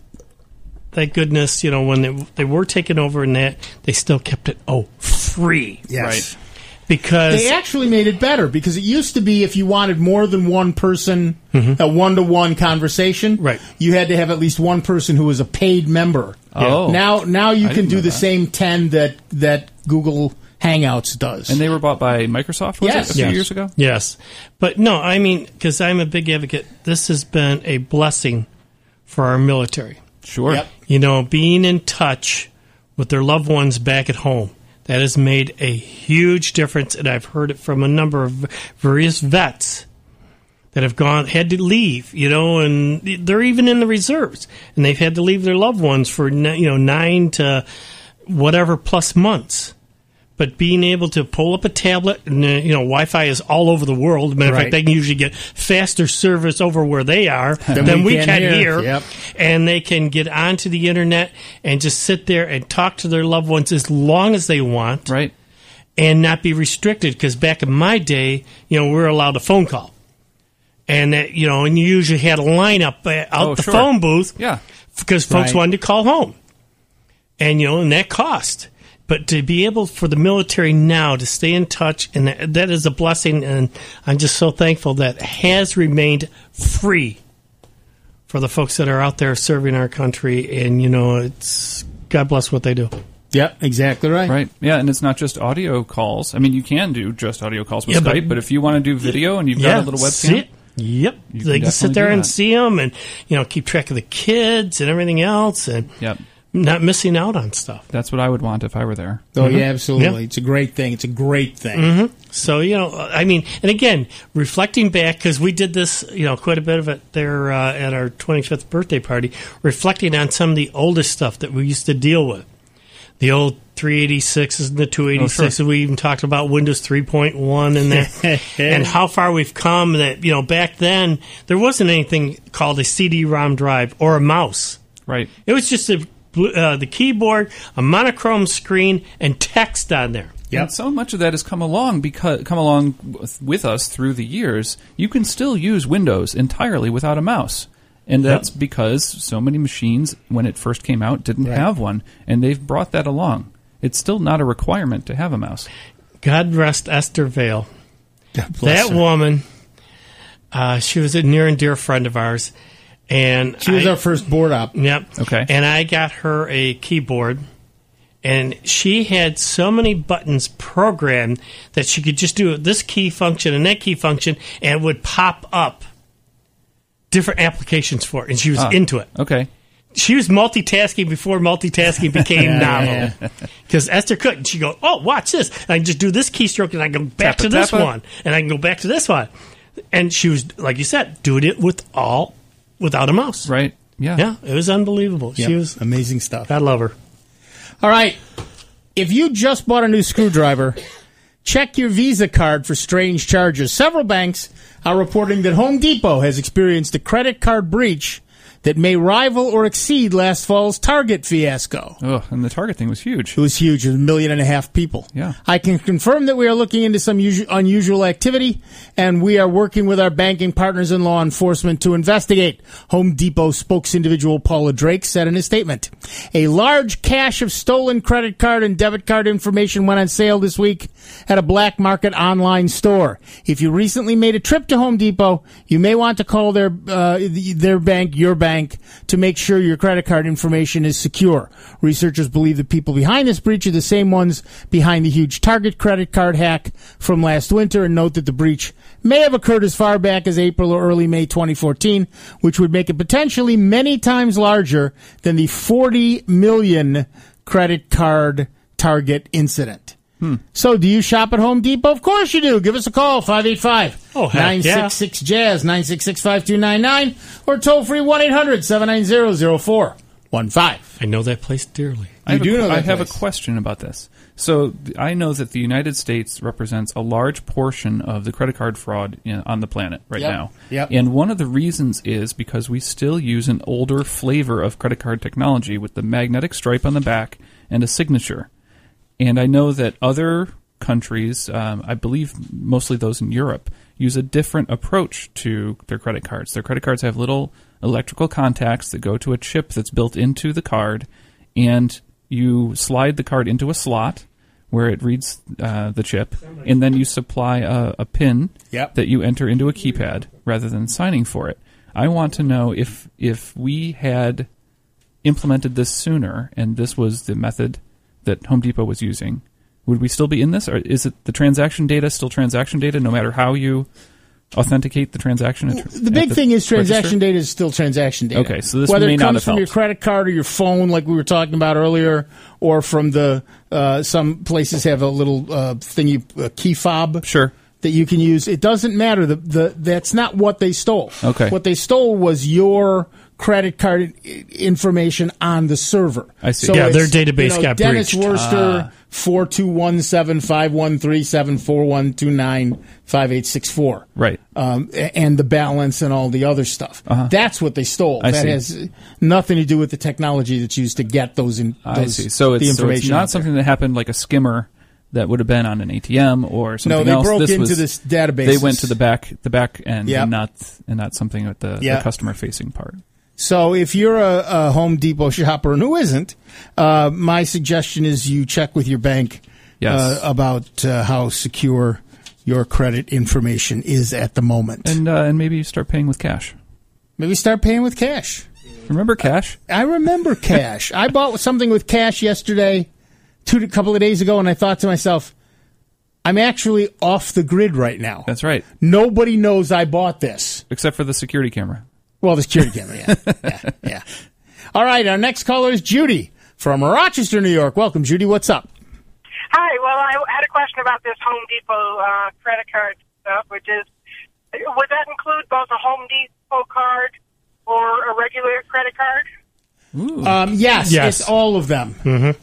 thank goodness, you know, when they, they were taken over and that, they still kept it, oh, free. Yes. Right. Because they actually made it better, because it used to be if you wanted more than one person, mm-hmm. a one-to-one conversation, right. you had to have at least one person who was a paid member. Oh. Now now you I can didn't do know the that. same ten that, that Google Hangouts does. And they were bought by Microsoft, was Yes. it, a few Yes. years ago? Yes. But no, I mean, because I'm a big advocate, this has been a blessing for our military. Sure. Yep. You know, being in touch with their loved ones back at home. That has made a huge difference, and I've heard it from a number of various vets that have gone had to leave, you know, and they're even in the reserves, and they've had to leave their loved ones for you know nine to whatever plus months. But being able to pull up a tablet, and uh, you know, Wi-Fi is all over the world. Matter of Right. fact, they can usually get faster service over where they are Than than we we can can here. here. Yep. And they can get onto the internet and just sit there and talk to their loved ones as long as they want, Right. and not be restricted. Because back in my day, you know, we were allowed a phone call, and that, you know, and you usually had a lineup uh, out Oh, the sure. phone booth, Yeah. because folks Right. wanted to call home, and you know, and that cost. But to be able for the military now to stay in touch, and that, that is a blessing, and I'm just so thankful that has remained free for the folks that are out there serving our country. And you know, it's God bless what they do. Yep, exactly right. Right. Yeah, and it's not just audio calls. I mean, you can do just audio calls with Yeah, Skype, but- but, if you want to do video and you've Yeah, got a little see webcam, it? Yep, You they can can sit definitely there do and that. see them, and you know, keep track of the kids and everything else, and yep, not missing out on stuff. that's what I would want if I were there. Oh, Mm-hmm. yeah, absolutely. Yeah. It's a great thing. It's a great thing. Mm-hmm. So, you know, I mean, and again, reflecting back, because we did this, you know, quite a bit of it there uh, at our twenty-fifth birthday party, reflecting on some of the oldest stuff that we used to deal with. The old three eighty-sixes and the two eighty-sixes. Oh, sure. We even talked about Windows three point one and that, and how far we've come. That, you know, back then, there wasn't anything called a C D ROM drive or a mouse. Right. It was just a, uh, the keyboard, a monochrome screen, and text on there. Yep. And so much of that has come along because come along with, with us through the years. You can still use Windows entirely without a mouse. And that's Yep. because so many machines, when it first came out, didn't Right. have one. And they've brought that along. It's still not a requirement to have a mouse. God rest Esther Vale. God bless That her. woman, uh, she was a near and dear friend of ours. And She was I- our first board op. Yep. Okay. And I got her a keyboard, and she had so many buttons programmed that she could just do this key function and that key function, and it would pop up different applications for it, and she was Ah, into it. Okay. She was multitasking before multitasking became nominal. Because Esther couldn't. She'd go, oh, watch this. And I can just do this keystroke, and I can go back Tappa, to this tappa. one, and I can go back to this one. And she was, like you said, doing it with all, without a mouse. Right. Yeah. Yeah, it was unbelievable. Yep. She was, Amazing stuff. God love her. All right. If you just bought a new screwdriver, check your Visa card for strange charges. Several banks are reporting that Home Depot has experienced a credit card breach that may rival or exceed last fall's Target fiasco. Oh, and the Target thing was huge. It was huge. It was a million and a half people. Yeah. I can confirm that we are looking into some usu- unusual activity, and we are working with our banking partners and law enforcement to investigate, Home Depot spokes individual Paula Drake said in a statement. A large cache of stolen credit card and debit card information went on sale this week at a black market online store. If you recently made a trip to Home Depot, you may want to call their uh, their bank, your bank, to make sure your credit card information is secure. Researchers believe the people behind this breach are the same ones behind the huge Target credit card hack from last winter, and note that the breach may have occurred as far back as April or early May twenty fourteen, which would make it potentially many times larger than the forty million credit card Target incident. Hmm. So, do you shop at Home Depot? Of course you do. Give us a call, five eight five, nine six six, jazz, nine six six, five two nine nine, or toll free one eight hundred, seven nine zero, zero four one five. I know that place dearly. I have, you do a, know that I have a place. question about this. So, I know that the United States represents a large portion of the credit card fraud in, on the planet right Yep. now. Yep. And one of the reasons is because we still use an older flavor of credit card technology with the magnetic stripe on the back and a signature. And I know that other countries, um, I believe mostly those in Europe, use a different approach to their credit cards. Their credit cards have little electrical contacts that go to a chip that's built into the card, and you slide the card into a slot where it reads uh, the chip, and then you supply a, a PIN Yep. that you enter into a keypad rather than signing for it. I want to know if if we had implemented this sooner, and this was the method that Home Depot was using, would we still be in this? Or is it the transaction data still transaction data no matter how you authenticate the transaction? At, The big at the thing is transaction register? data is still transaction data. Okay, so this Whether may it not comes have from your helped. credit card or your phone, like we were talking about earlier, or from the uh, some places have a little uh, thing, you a key fob. Sure. That you can use. It doesn't matter. The, the that's not what they stole. Okay. What they stole was your credit card i- information on the server. I see. So Yeah, their it's, database you know, got Dennis breached. Worcester, four two one seven, five one three seven, four one two nine, five eight six four. Right. Um, a- and the balance and all the other stuff. Uh-huh. That's what they stole. I that see. has nothing to do with the technology that's used to get those in. Those, I see. So the it's, so information it's out not something there. that happened like a skimmer that would have been on an A T M or something No, they else. broke this into was, this database. They went to the back the back end Yep. and not and not something at the, Yep. the customer facing part. So if you're a, a Home Depot shopper, and who isn't, uh, my suggestion is you check with your bank Yes. uh, about uh, how secure your credit information is at the moment. And uh, and maybe you start paying with cash. Maybe start paying with cash. Remember cash? I remember cash. I bought something with cash yesterday, two a couple of days ago, and I thought to myself, I'm actually off the grid right now. That's right. Nobody knows I bought this. Except for the security camera. Well, the security camera, yeah. yeah. Yeah. All right, our next caller is Judy from Rochester, New York. Welcome, Judy. What's up? Hi. Well, I had a question about this Home Depot uh, credit card stuff, which is, would that include both a Home Depot card or a regular credit card? Ooh. Um, yes, Yes. it's all of them. Mm-hmm.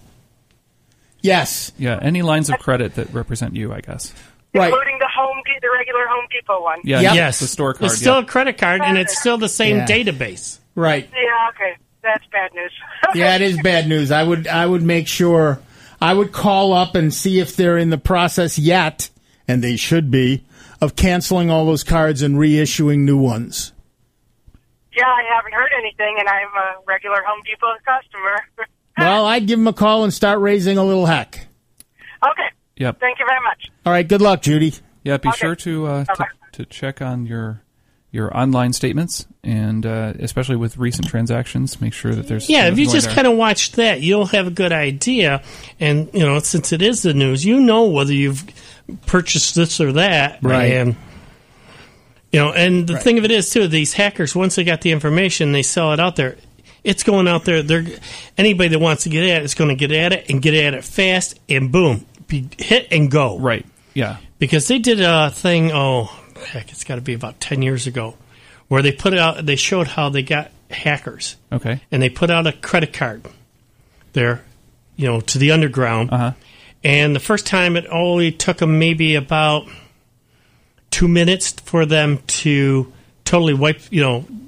Yes. Yeah, any lines of credit that represent you, I guess. Right. Including the Home De- the regular Home Depot one? Yeah, Yep. Yes. the store card. It's still yeah. a credit card, and it's still the same Yeah. database. Right. Yeah, okay. That's bad news. Yeah, it is bad news. I would I would make sure I would call up and see if they're in the process yet, and they should be, of canceling all those cards and reissuing new ones. Yeah, I haven't heard anything, and I'm a regular Home Depot customer. Well, I'd give them a call and start raising a little heck. Okay. Yep. Thank you very much. All right, good luck, Judy. Yeah, be Okay. sure to, uh, to Bye-bye. to check on your your online statements, and uh, especially with recent transactions, make sure that there's Yeah, if you nothing just there. kind of watch that, you'll have a good idea. And, you know, since it is the news, you know whether you've purchased this or that. Right. And, you know, and the Right. thing of it is, too, these hackers, once they got the information, they sell it out there. It's going out there. They're anybody that wants to get at it is going to get at it and get at it fast, and boom, be hit and go. Right. Yeah. Because they did a thing, oh, heck, it's got to be about ten years ago, where they put out, they showed how they got hackers. Okay. And they put out a credit card there, you know, to the underground. Uh huh. And the first time it only took them maybe about two minutes for them to totally wipe, you know,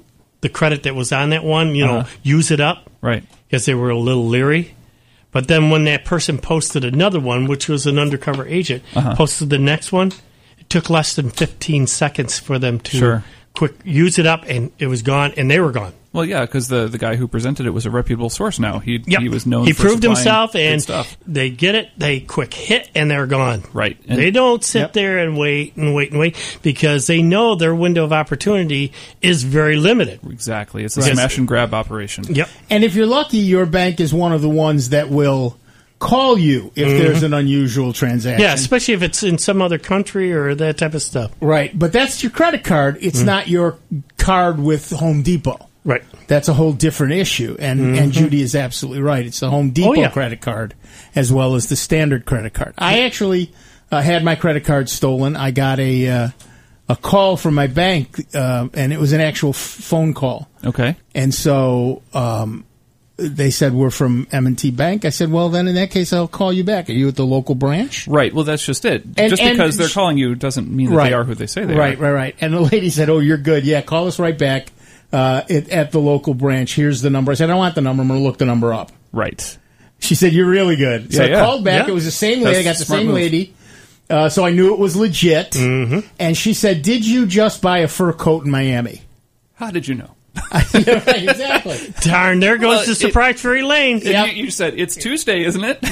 the credit that was on that one, you know, Uh-huh. use it up. Right. Because they were a little leery. But then when that person posted another one, which was an undercover agent, Uh-huh. posted the next one, it took less than fifteen seconds for them to Sure. quick use it up, and it was gone, and they were gone. Well, yeah, because the, the guy who presented it was a reputable source now. He Yep. he was known He for proved supplying himself, good and stuff. they get it, they quick hit, and they're gone. Right. And they don't sit Yep. there and wait and wait and wait because they know their window of opportunity is very limited. Exactly. It's a Right. smash and grab operation. Yep. And if you're lucky, your bank is one of the ones that will call you if there's an unusual transaction. Yeah, especially if it's in some other country or that type of stuff. Right. But that's your credit card. It's not your card with Home Depot. Right. That's a whole different issue. And, and Judy is absolutely right. It's the Home Depot yeah. credit card as well as the standard credit card. I actually uh, had my credit card stolen. I got a uh, a call from my bank, uh, and it was an actual f- phone call. Okay. And so um, they said, we're from M and T Bank. I said, well, then in that case, I'll call you back. Are you at the local branch? Right. Well, that's just it. And- just and because they're sh- calling you doesn't mean that Right. they are who they say they Right, are. right, right. And the lady said, oh, you're good. Yeah, call us right back uh, at, at the local branch. Here's the number. I said, I don't want the number. I'm going to look the number up. Right. She said, you're really good. So Yeah, yeah. I called back. Yeah. It was the same lady. That's I got the smart same move. lady. Uh, so I knew it was legit. Mm-hmm. And she said, did you just buy a fur coat in Miami? How did you know? Yeah, right, exactly. Darn, there goes Well, the it- surprise Ferry Lane. Yeah. You, you said it's Tuesday, isn't it?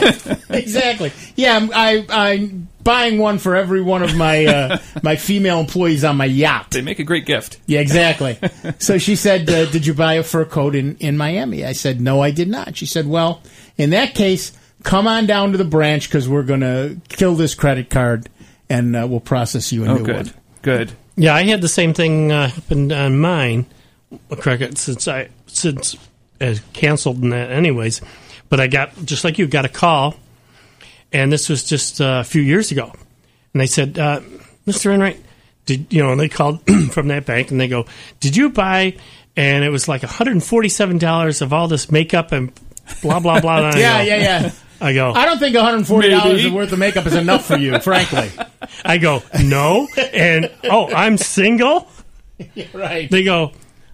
Exactly. Yeah, I'm, I, I'm buying one for every one of my uh, my female employees on my yacht. They make a great gift. Yeah, exactly. So she said, uh, did you buy a fur coat in, in Miami? I said, no, I did not. She said, well, in that case, come on down to the branch because we're going to kill this credit card and uh, we'll process you a Oh, new good. one. Good. Yeah, I had the same thing uh, happen on mine, credit since I since uh, canceled and that anyways. But I got just like you got a call, and this was just uh, a few years ago, and they said, uh, "Mister Enright, did you know?" And they called from that bank, and they go, "Did you buy?" And it was like one hundred forty-seven dollars of all this makeup and blah blah blah. And I Yeah, go- yeah, yeah. I go. I don't think one hundred forty dollars Maybe. worth of makeup is enough for you, frankly. I go no, and oh, I'm single. Yeah, right. They go,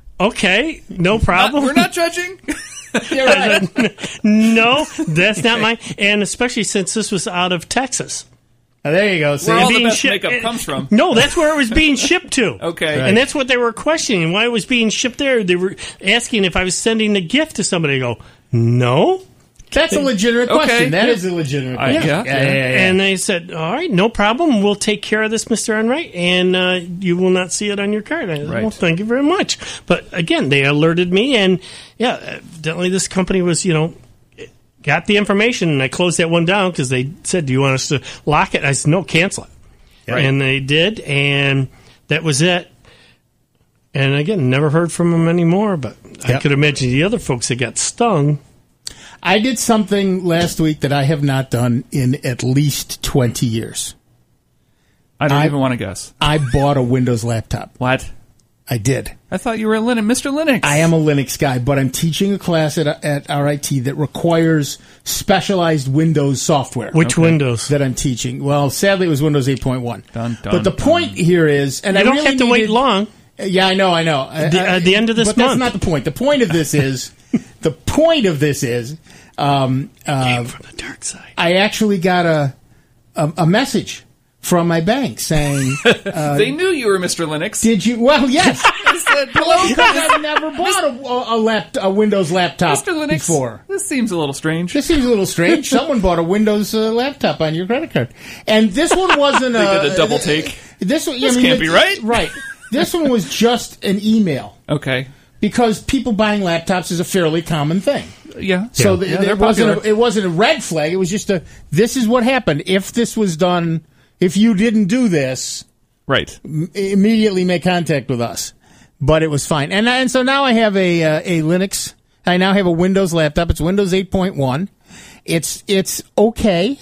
okay, no Not- problem. we're not judging. You're right. No, that's not mine. And especially since this was out of Texas. Oh, there you go. See? Where all the Being best shipped- makeup comes from. No, that's where it was being shipped to. Okay. And that's what they were questioning, why it was being shipped there. They were asking if I was sending a gift to somebody. I go, no. That's a legitimate Okay. question. That is a legitimate I- question. yeah, yeah, yeah, yeah. And they said, all right, no problem. We'll take care of this, Mister Enright, and uh, you will not see it on your card. I said, Right. well, thank you very much. But again, they alerted me, and yeah, evidently this company was, you know, got the information, and I closed that one down because they said, do you want us to lock it? I said, no, cancel it. Right. And they did, and that was it. And again, never heard from them anymore, but I Yep. could imagine the other folks that got stung. I did something last week that I have not done in at least twenty years. I don't I- even want to guess. I bought a Windows laptop. What? I did. I thought you were a Linux, Mister Linux. I am a Linux guy, but I'm teaching a class at, at R I T that requires specialized Windows software. Which Windows? That I'm teaching. Well, sadly, it was Windows eight point one. Dun, dun, but the dun. point here is, and You I don't really have to wait needed- long. Yeah, I know, I know. I- The- I- uh, the end of this but month. that's not the point. The point of this is, the point of this is, um, uh, Came from the dark side. I actually got a, a a message from my bank saying, they knew you were Mister Linux. "Did you?" Well, yes. They said, hello, Because I've never bought a, a, a, lap, a Windows laptop Mister Linux. before. This seems a little strange. This seems a little strange. Someone bought a Windows uh, laptop on your credit card, and this one wasn't. They a, did a double take. This one, This I mean, can't be it- right. Right. This one was just an email Okay. because people buying laptops is a fairly common thing. Yeah. So yeah. the, Yeah, it they're wasn't. popular. A, it wasn't a red flag. It was just a. This is what happened if this was done. If you didn't do this, Right. immediately make contact with us. But it was fine, and and so now I have a uh, a Linux. I now have a Windows laptop. It's Windows eight point one. It's it's okay.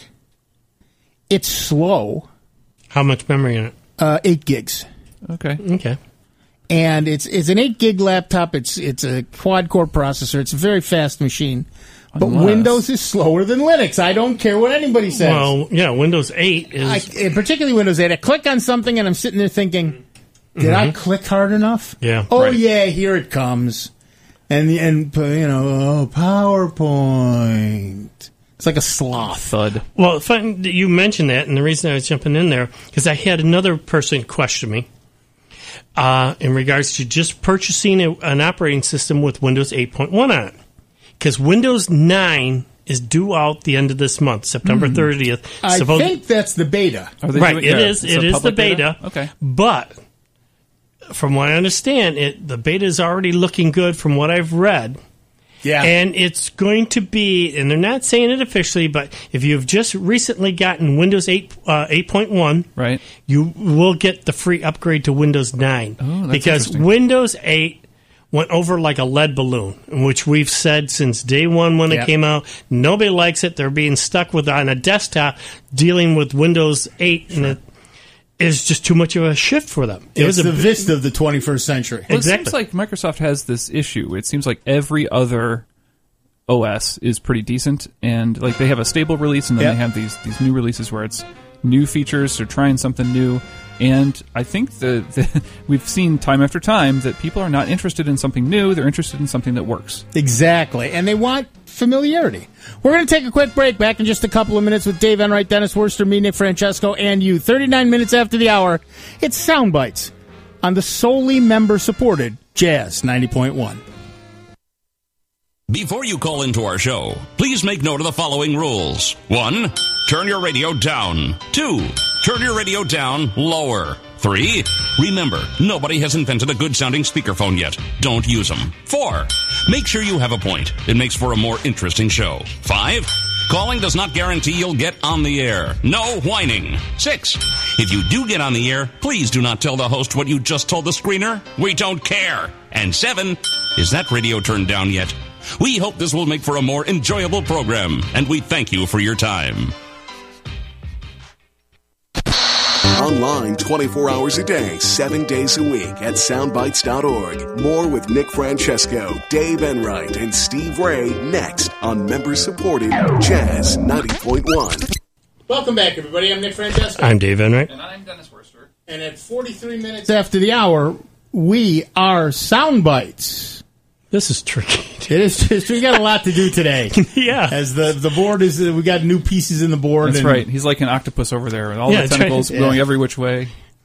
It's slow. How much memory in it? Uh, eight gigs, Okay. Okay. and it's it's an eight gig laptop. It's it's a quad core processor. It's a very fast machine. But Unless- Windows is slower than Linux. I don't care what anybody says. Well, yeah, Windows eight is. I, eh, particularly Windows eight. I click on something and I'm sitting there thinking, Did I click hard enough? Yeah. Oh, Right. yeah, here it comes. And, and you know, oh, PowerPoint. It's like a sloth. Thud. Well, fun that you mentioned that, and the reason I was jumping in there, because I had another person question me uh, in regards to just purchasing a, an operating system with Windows eight point one on it. Because Windows nine is due out the end of this month, September thirtieth. I Supposed- think that's the beta. Are they right, doing- it yeah, is. it's It a is the public beta. Okay. But from what I understand, it the beta is already looking good from what I've read. Yeah. And it's going to be, and they're not saying it officially, but if you've just recently gotten Windows eight, uh, eight point one, Right. you will get the free upgrade to Windows nine. Oh, that's because interesting. Windows eight went over like a lead balloon, which we've said since day one when Yep. it came out. Nobody likes it. They're being stuck with on a desktop dealing with Windows eight, and it is just too much of a shift for them. It It's was a the Vista of the twenty-first century. Well, Exactly. It seems like Microsoft has this issue. It seems like every other O S is pretty decent, and like they have a stable release, and then Yep. they have these these new releases where it's new features, they're trying something new. And I think the, the we've seen time after time that people are not interested in something new; they're interested in something that works. Exactly. And they want familiarity. We're going to take a quick break. Back in just a couple of minutes with Dave Enright, Dennis Worcester, me, Nick Francesco, and you. thirty-nine minutes after the hour, it's Sound Bites on the solely member-supported Jazz ninety point one. Before you call into our show, please make note of the following rules. One, turn your radio down. Two, turn your radio down lower. Three, remember, nobody has invented a good-sounding speakerphone yet. Don't use them. Four, make sure you have a point. It makes for a more interesting show. Five, calling does not guarantee you'll get on the air. No whining. Six, if you do get on the air, please do not tell the host what you just told the screener. We don't care. And seven, is that radio turned down yet? We hope this will make for a more enjoyable program, and we thank you for your time. Online twenty-four hours a day, seven days a week at soundbites dot org. More with Nick Francesco, Dave Enright, and Steve Ray next on member-supported Jazz ninety point one. Welcome back, everybody. I'm Nick Francesco. I'm Dave Enright. And I'm Dennis Worcester. And at forty-three minutes after the hour, we are Sound Bites. This is tricky. It is just, we got a lot to do today. Yeah. As the, the board is, uh, we got new pieces in the board. That's and, right. He's like an octopus over there, with all Yeah, the that's tentacles right. going Yeah. every which way.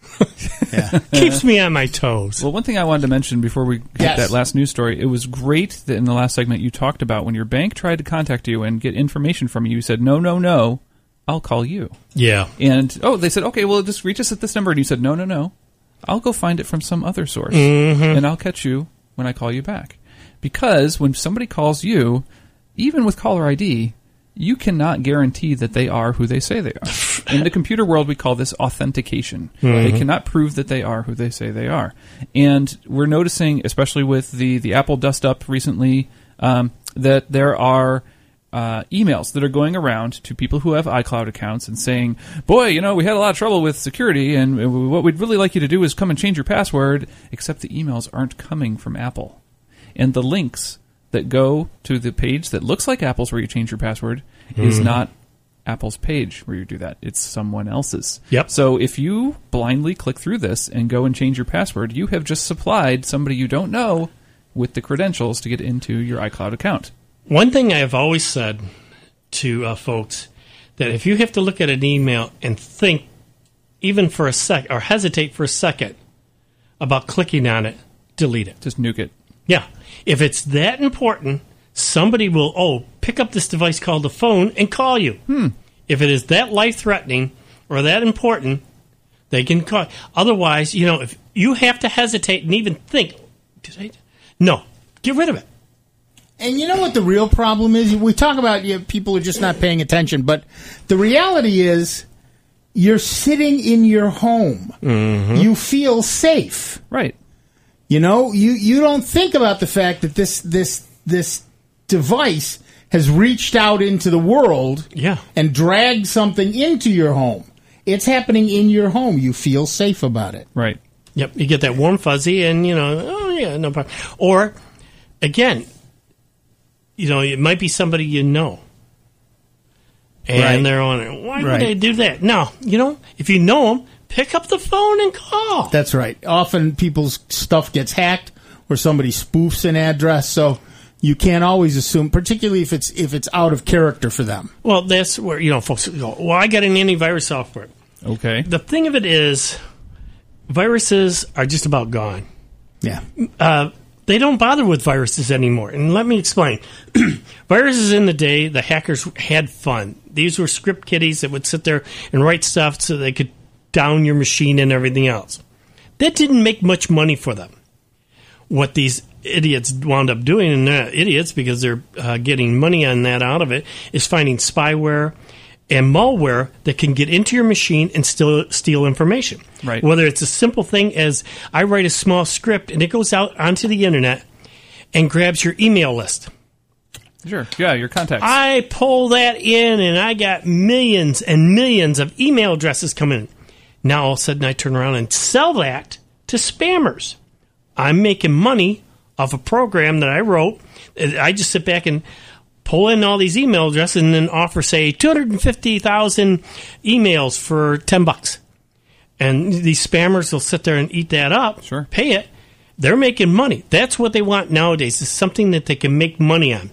Yeah. Keeps me on my toes. Well, one thing I wanted to mention before we get Yes. that last news story, it was great that in the last segment you talked about when your bank tried to contact you and get information from you, you said, no, no, no, I'll call you. Yeah. And, oh, they said, okay, well, just reach us at this number. And you said, no, no, no, I'll go find it from some other source. Mm-hmm. And I'll catch you when I call you back. Because when somebody calls you, even with caller I D, you cannot guarantee that they are who they say they are. In the computer world, we call this authentication. Mm-hmm. They cannot prove that they are who they say they are. And we're noticing, especially with the, the Apple dust up recently, um, that there are uh, emails that are going around to people who have iCloud accounts and saying, boy, you know, we had a lot of trouble with security, and what we'd really like you to do is come and change your password, except the emails aren't coming from Apple. And the links that go to the page that looks like Apple's where you change your password mm-hmm. is not Apple's page where you do that. It's someone else's. Yep. So if you blindly click through this and go and change your password, you have just supplied somebody you don't know with the credentials to get into your iCloud account. One thing I have always said to uh, folks, that if you have to look at an email and think even for a sec, or hesitate for a second about clicking on it, delete it. Just nuke it. Yeah. If it's that important, somebody will, oh, pick up this device called the phone and call you. Hmm. If it is that life-threatening or that important, they can call. Otherwise, you know, if you have to hesitate and even think, did I? No, get rid of it. And you know what the real problem is? We talk about you know, people are just not paying attention, but the reality is you're sitting in your home. Mm-hmm. You feel safe. Right. You know, you, you don't think about the fact that this this this device has reached out into the world yeah. and dragged something into your home. It's happening in your home. You feel safe about it. Right. Yep. You get that warm fuzzy and, you know, oh, yeah, no problem. Or, again, you know, it might be somebody you know. And Right. they're on it. Why Right. would they do that? No. You know, if you know them, pick up the phone and call. That's right. Often people's stuff gets hacked or somebody spoofs an address, so you can't always assume, particularly if it's if it's out of character for them. Well, that's where, you know, folks go, well, I got an antivirus software. Okay. The thing of it is, viruses are just about gone. Yeah. Uh, they don't bother with viruses anymore. And let me explain. Viruses in the day, the hackers had fun. These were script kiddies that would sit there and write stuff so they could down your machine and everything else. That didn't make much money for them. What these idiots wound up doing, and they're not idiots because they're uh, getting money on that out of it, is finding spyware and malware that can get into your machine and still steal information. Right. Whether it's a simple thing as I write a small script and it goes out onto the internet and grabs your email list. Sure. Yeah, your contacts. I pull that in and I got millions and millions of email addresses coming in. Now all of a sudden I turn around and sell that to spammers. I'm making money off a program that I wrote. I just sit back and pull in all these email addresses and then offer, say, two hundred fifty thousand emails for ten bucks. And these spammers will sit there and eat that up, sure. Pay it. They're making money. That's what they want nowadays, is something that they can make money on.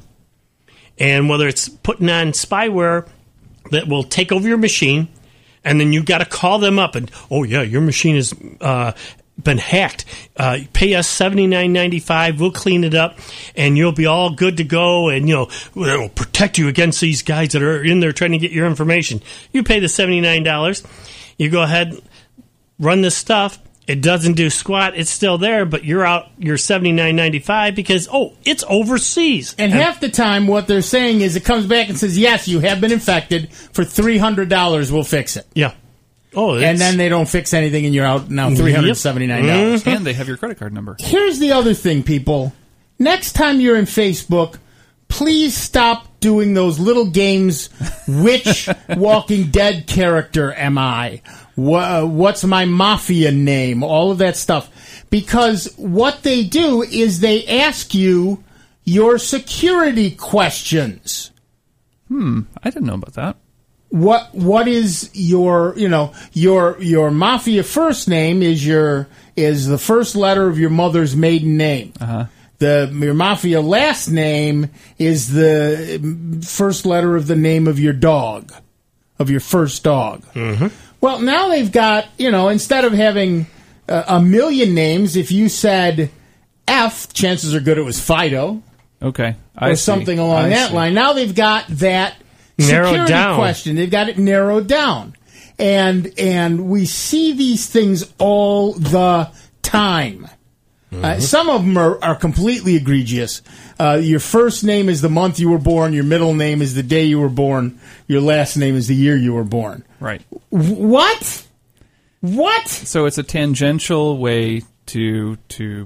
And whether it's putting on spyware that will take over your machine, and then you've got to call them up and, oh, yeah, your machine is uh, been hacked. Uh, pay us seventy-nine ninety-five. We'll clean it up, and you'll be all good to go. And you know it'll protect you against these guys that are in there trying to get your information. You pay the seventy-nine dollars. You go ahead, run this stuff. It doesn't do squat. It's still there, but you're out your seventy-nine ninety-five because oh, it's overseas. And, and half the time, what they're saying is it comes back and says, "Yes, you have been infected. For three hundred dollars, we'll fix it." Yeah. Oh, and then they don't fix anything, and you're out now three hundred seventy-nine dollars. Mm-hmm. And they have your credit card number. Here's the other thing, people. Next time you're in Facebook, please stop doing those little games. Which Walking Dead character am I? What's my mafia name? All of that stuff. Because what they do is they ask you your security questions. Hmm, I didn't know about that. What what is your you know your your mafia first name is your is the first letter of your mother's maiden name. Uh-huh. The your mafia last name is the first letter of the name of your dog, of your first dog. Mm-hmm. Well, now they've got you know instead of having uh, a million names, if you said F, chances are good it was Fido. Okay, I or see. something along I that see. line. Now they've got that. Narrowed Security down. question. They've got it narrowed down. And and we see these things all the time. Mm-hmm. Uh, some of them are, are completely egregious. Uh, your first name is the month you were born. Your middle name is the day you were born. Your last name is the year you were born. Right. What? What? So it's a tangential way to to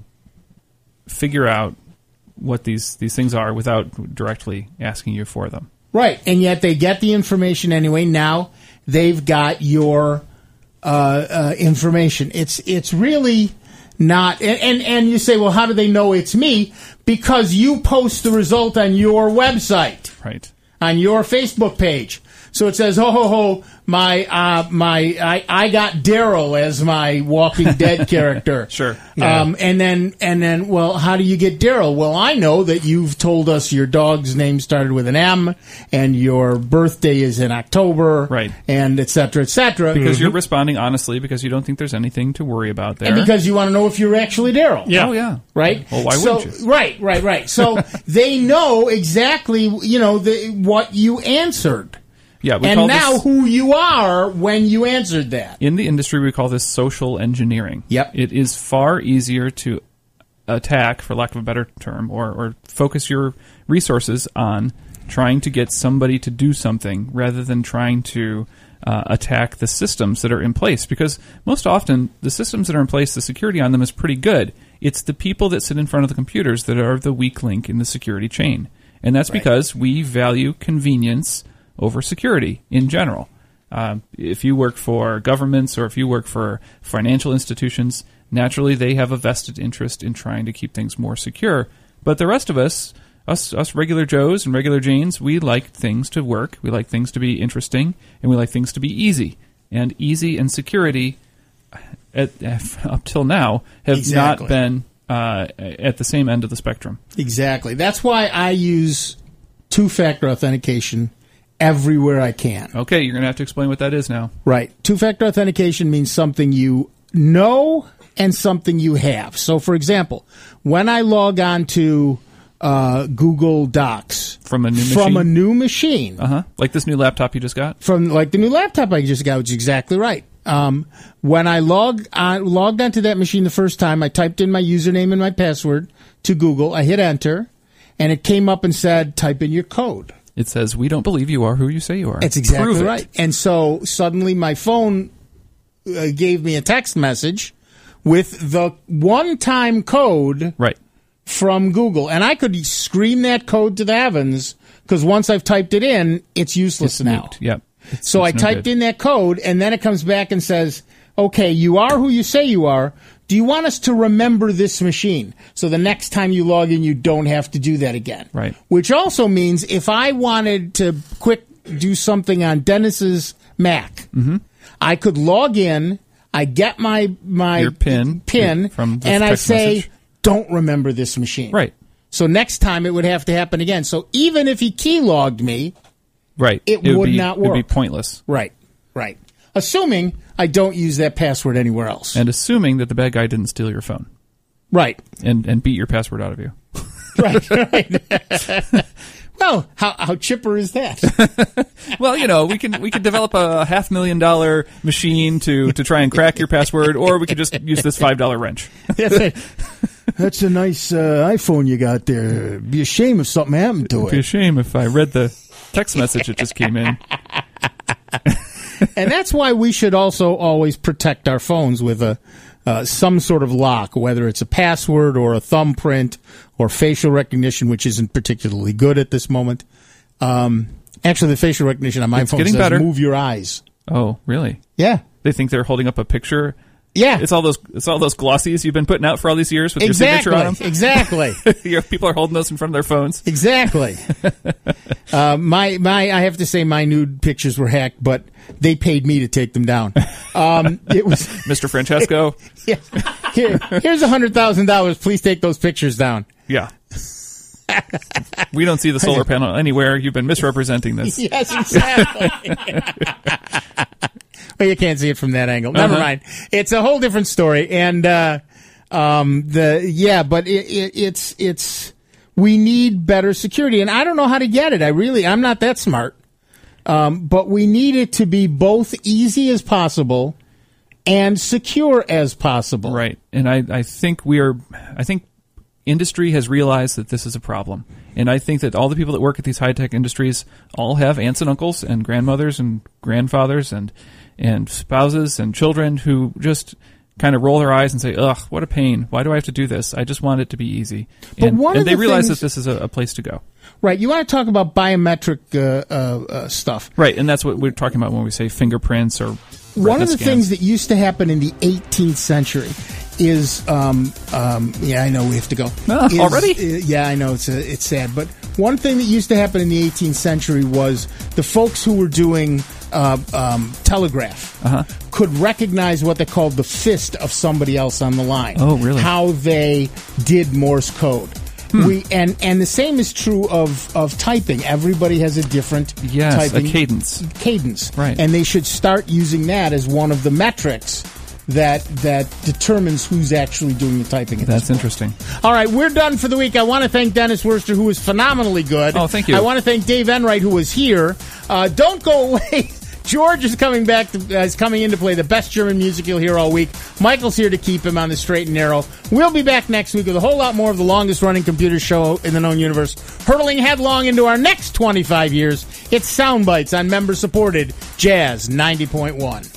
figure out what these, these things are without directly asking you for them. Right, and yet they get the information anyway. Now they've got your uh, uh, information. It's it's really not. And, and and you say, well, how do they know it's me? Because you post the result on your website, right, on your Facebook page. So it says, ho ho ho, my uh, my I, I got Daryl as my Walking Dead character. Sure. Yeah. Um, and then and then, well, how do you get Daryl? Well, I know that you've told us your dog's name started with an M, and your birthday is in October, right, and et cetera, et cetera. Because mm-hmm. you're responding honestly because you don't think there's anything to worry about there, and because you want to know if you're actually Daryl. Yeah. Oh yeah. Right. Well, why so, wouldn't you? Right, right, right. So they know exactly, you know, the, what you answered. Yeah, we and call now this, who you are when you answered that. In the industry, we call this social engineering. Yep. It is far easier to attack, for lack of a better term, or, or focus your resources on trying to get somebody to do something rather than trying to uh, attack the systems that are in place. Because most often, the systems that are in place, the security on them is pretty good. It's the people that sit in front of the computers that are the weak link in the security chain. And that's right. Because we value convenience over security in general. Uh, if you work for governments or if you work for financial institutions, naturally they have a vested interest in trying to keep things more secure. But the rest of us, us, us regular Joes and regular Janes, we like things to work, we like things to be interesting, and we like things to be easy. And easy and security at, up till now, have Exactly. not been uh, at the same end of the spectrum. Exactly. That's why I use two-factor authentication everywhere I can. Okay, you're going to have to explain what that is now. Right. Two-factor authentication means something you know and something you have. So, for example, when I log on to uh, Google Docs From a new machine? from a new machine, Uh-huh. Like this new laptop you just got? from like the new laptop I just got, which is exactly right. Um, when I log on, logged onto that machine the first time, I typed in my username and my password to Google. I hit enter, and it came up and said, "Type in your code." It says, "We don't believe you are who you say you are." That's exactly Prove it. right. And so suddenly my phone uh, gave me a text message with the one-time code Right. from Google. And I could scream that code to the heavens because once I've typed it in, it's useless It's now. nuked. Yep. It's- So I it's no typed good. in that code, and then it comes back and says, okay, you are who you say you are. Do you want us to remember this machine? So the next time you log in, you don't have to do that again. Right. Which also means if I wanted to quick do something on Dennis's Mac, Mm-hmm. I could log in, I get my, my Your PIN pin from the and I text say, message. don't remember this machine. Right. So next time it would have to happen again. So even if he keylogged me, Right. it would would be, not It would be work. pointless. Right, right. Assuming I don't use that password anywhere else. And assuming that the bad guy didn't steal your phone Right, and, and beat your password out of you. right, right. Well, how how chipper is that? Well, you know, we can we could develop a half million dollar machine to, to try and crack your password, or we could just use this five dollar wrench. That's, it. That's a nice uh, iPhone you got there. It'd be a shame if something happened to It'd be a it. shame if I read the text message that just came in. And that's why we should also always protect our phones with a uh, some sort of lock, whether it's a password or a thumbprint or facial recognition, which isn't particularly good at this moment. Um, actually, the facial recognition on my It's phone getting says better. "Move your eyes." Oh, really? Yeah, They think they're holding up a picture. yeah, It's all those it's all those glossies you've been putting out for all these years with exactly, your signature on them. exactly. You have people are holding those in front of their phones. Exactly. uh, my my, I have to say, my nude pictures were hacked, but they paid me to take them down. Um, it was Mister Francesco. yeah. Here, here's a hundred thousand dollars. Please take those pictures down. Yeah. We don't see the solar panel anywhere. You've been misrepresenting this. Yes, exactly. Well, you can't see it from that angle. Never Uh-huh. mind. It's a whole different story. And uh, um, the yeah, but it, it, it's it's we need better security, and I don't know how to get it. I really, I'm not that smart. Um, but we need it to be both easy as possible and secure as possible. Right. And I, I think we are, I think industry has realized that this is a problem. And I think that all the people that work at these high-tech industries all have aunts and uncles and grandmothers and grandfathers and, and spouses and children who just kind of roll their eyes and say, ugh, what a pain. Why do I have to do this? I just want it to be easy. But and one and of they the realize things- that this is a, a place to go. Right. You want to talk about biometric uh, uh, uh, stuff. Right. And that's what we're talking about when we say fingerprints or One of the scans. things that used to happen in the eighteenth century is, um, um, yeah, I know we have to go. Ah, Is- already? uh, yeah, I know it's uh it's sad, but one thing that used to happen in the eighteenth century was the folks who were doing uh, um, telegraph Uh-huh. could recognize what they called the fist of somebody else on the line. Oh, really? How they did Morse code. Hmm. We and and the same is true of, of typing. Everybody has a different Yes, a typing cadence. cadence, Right. And they should start using that as one of the metrics that that determines who's actually doing the typing. At That's this point. interesting. All right, we're done for the week. I want to thank Dennis Worster, who was phenomenally good. Oh, thank you. I want to thank Dave Enright, who was here. Uh, don't go away. George is coming back. To, uh, is coming in to play the best German music you'll hear all week. Michael's here to keep him on the straight and narrow. We'll be back next week with a whole lot more of the longest-running computer show in the known universe, hurtling headlong into our next twenty-five years. It's Soundbites on member-supported Jazz ninety point one.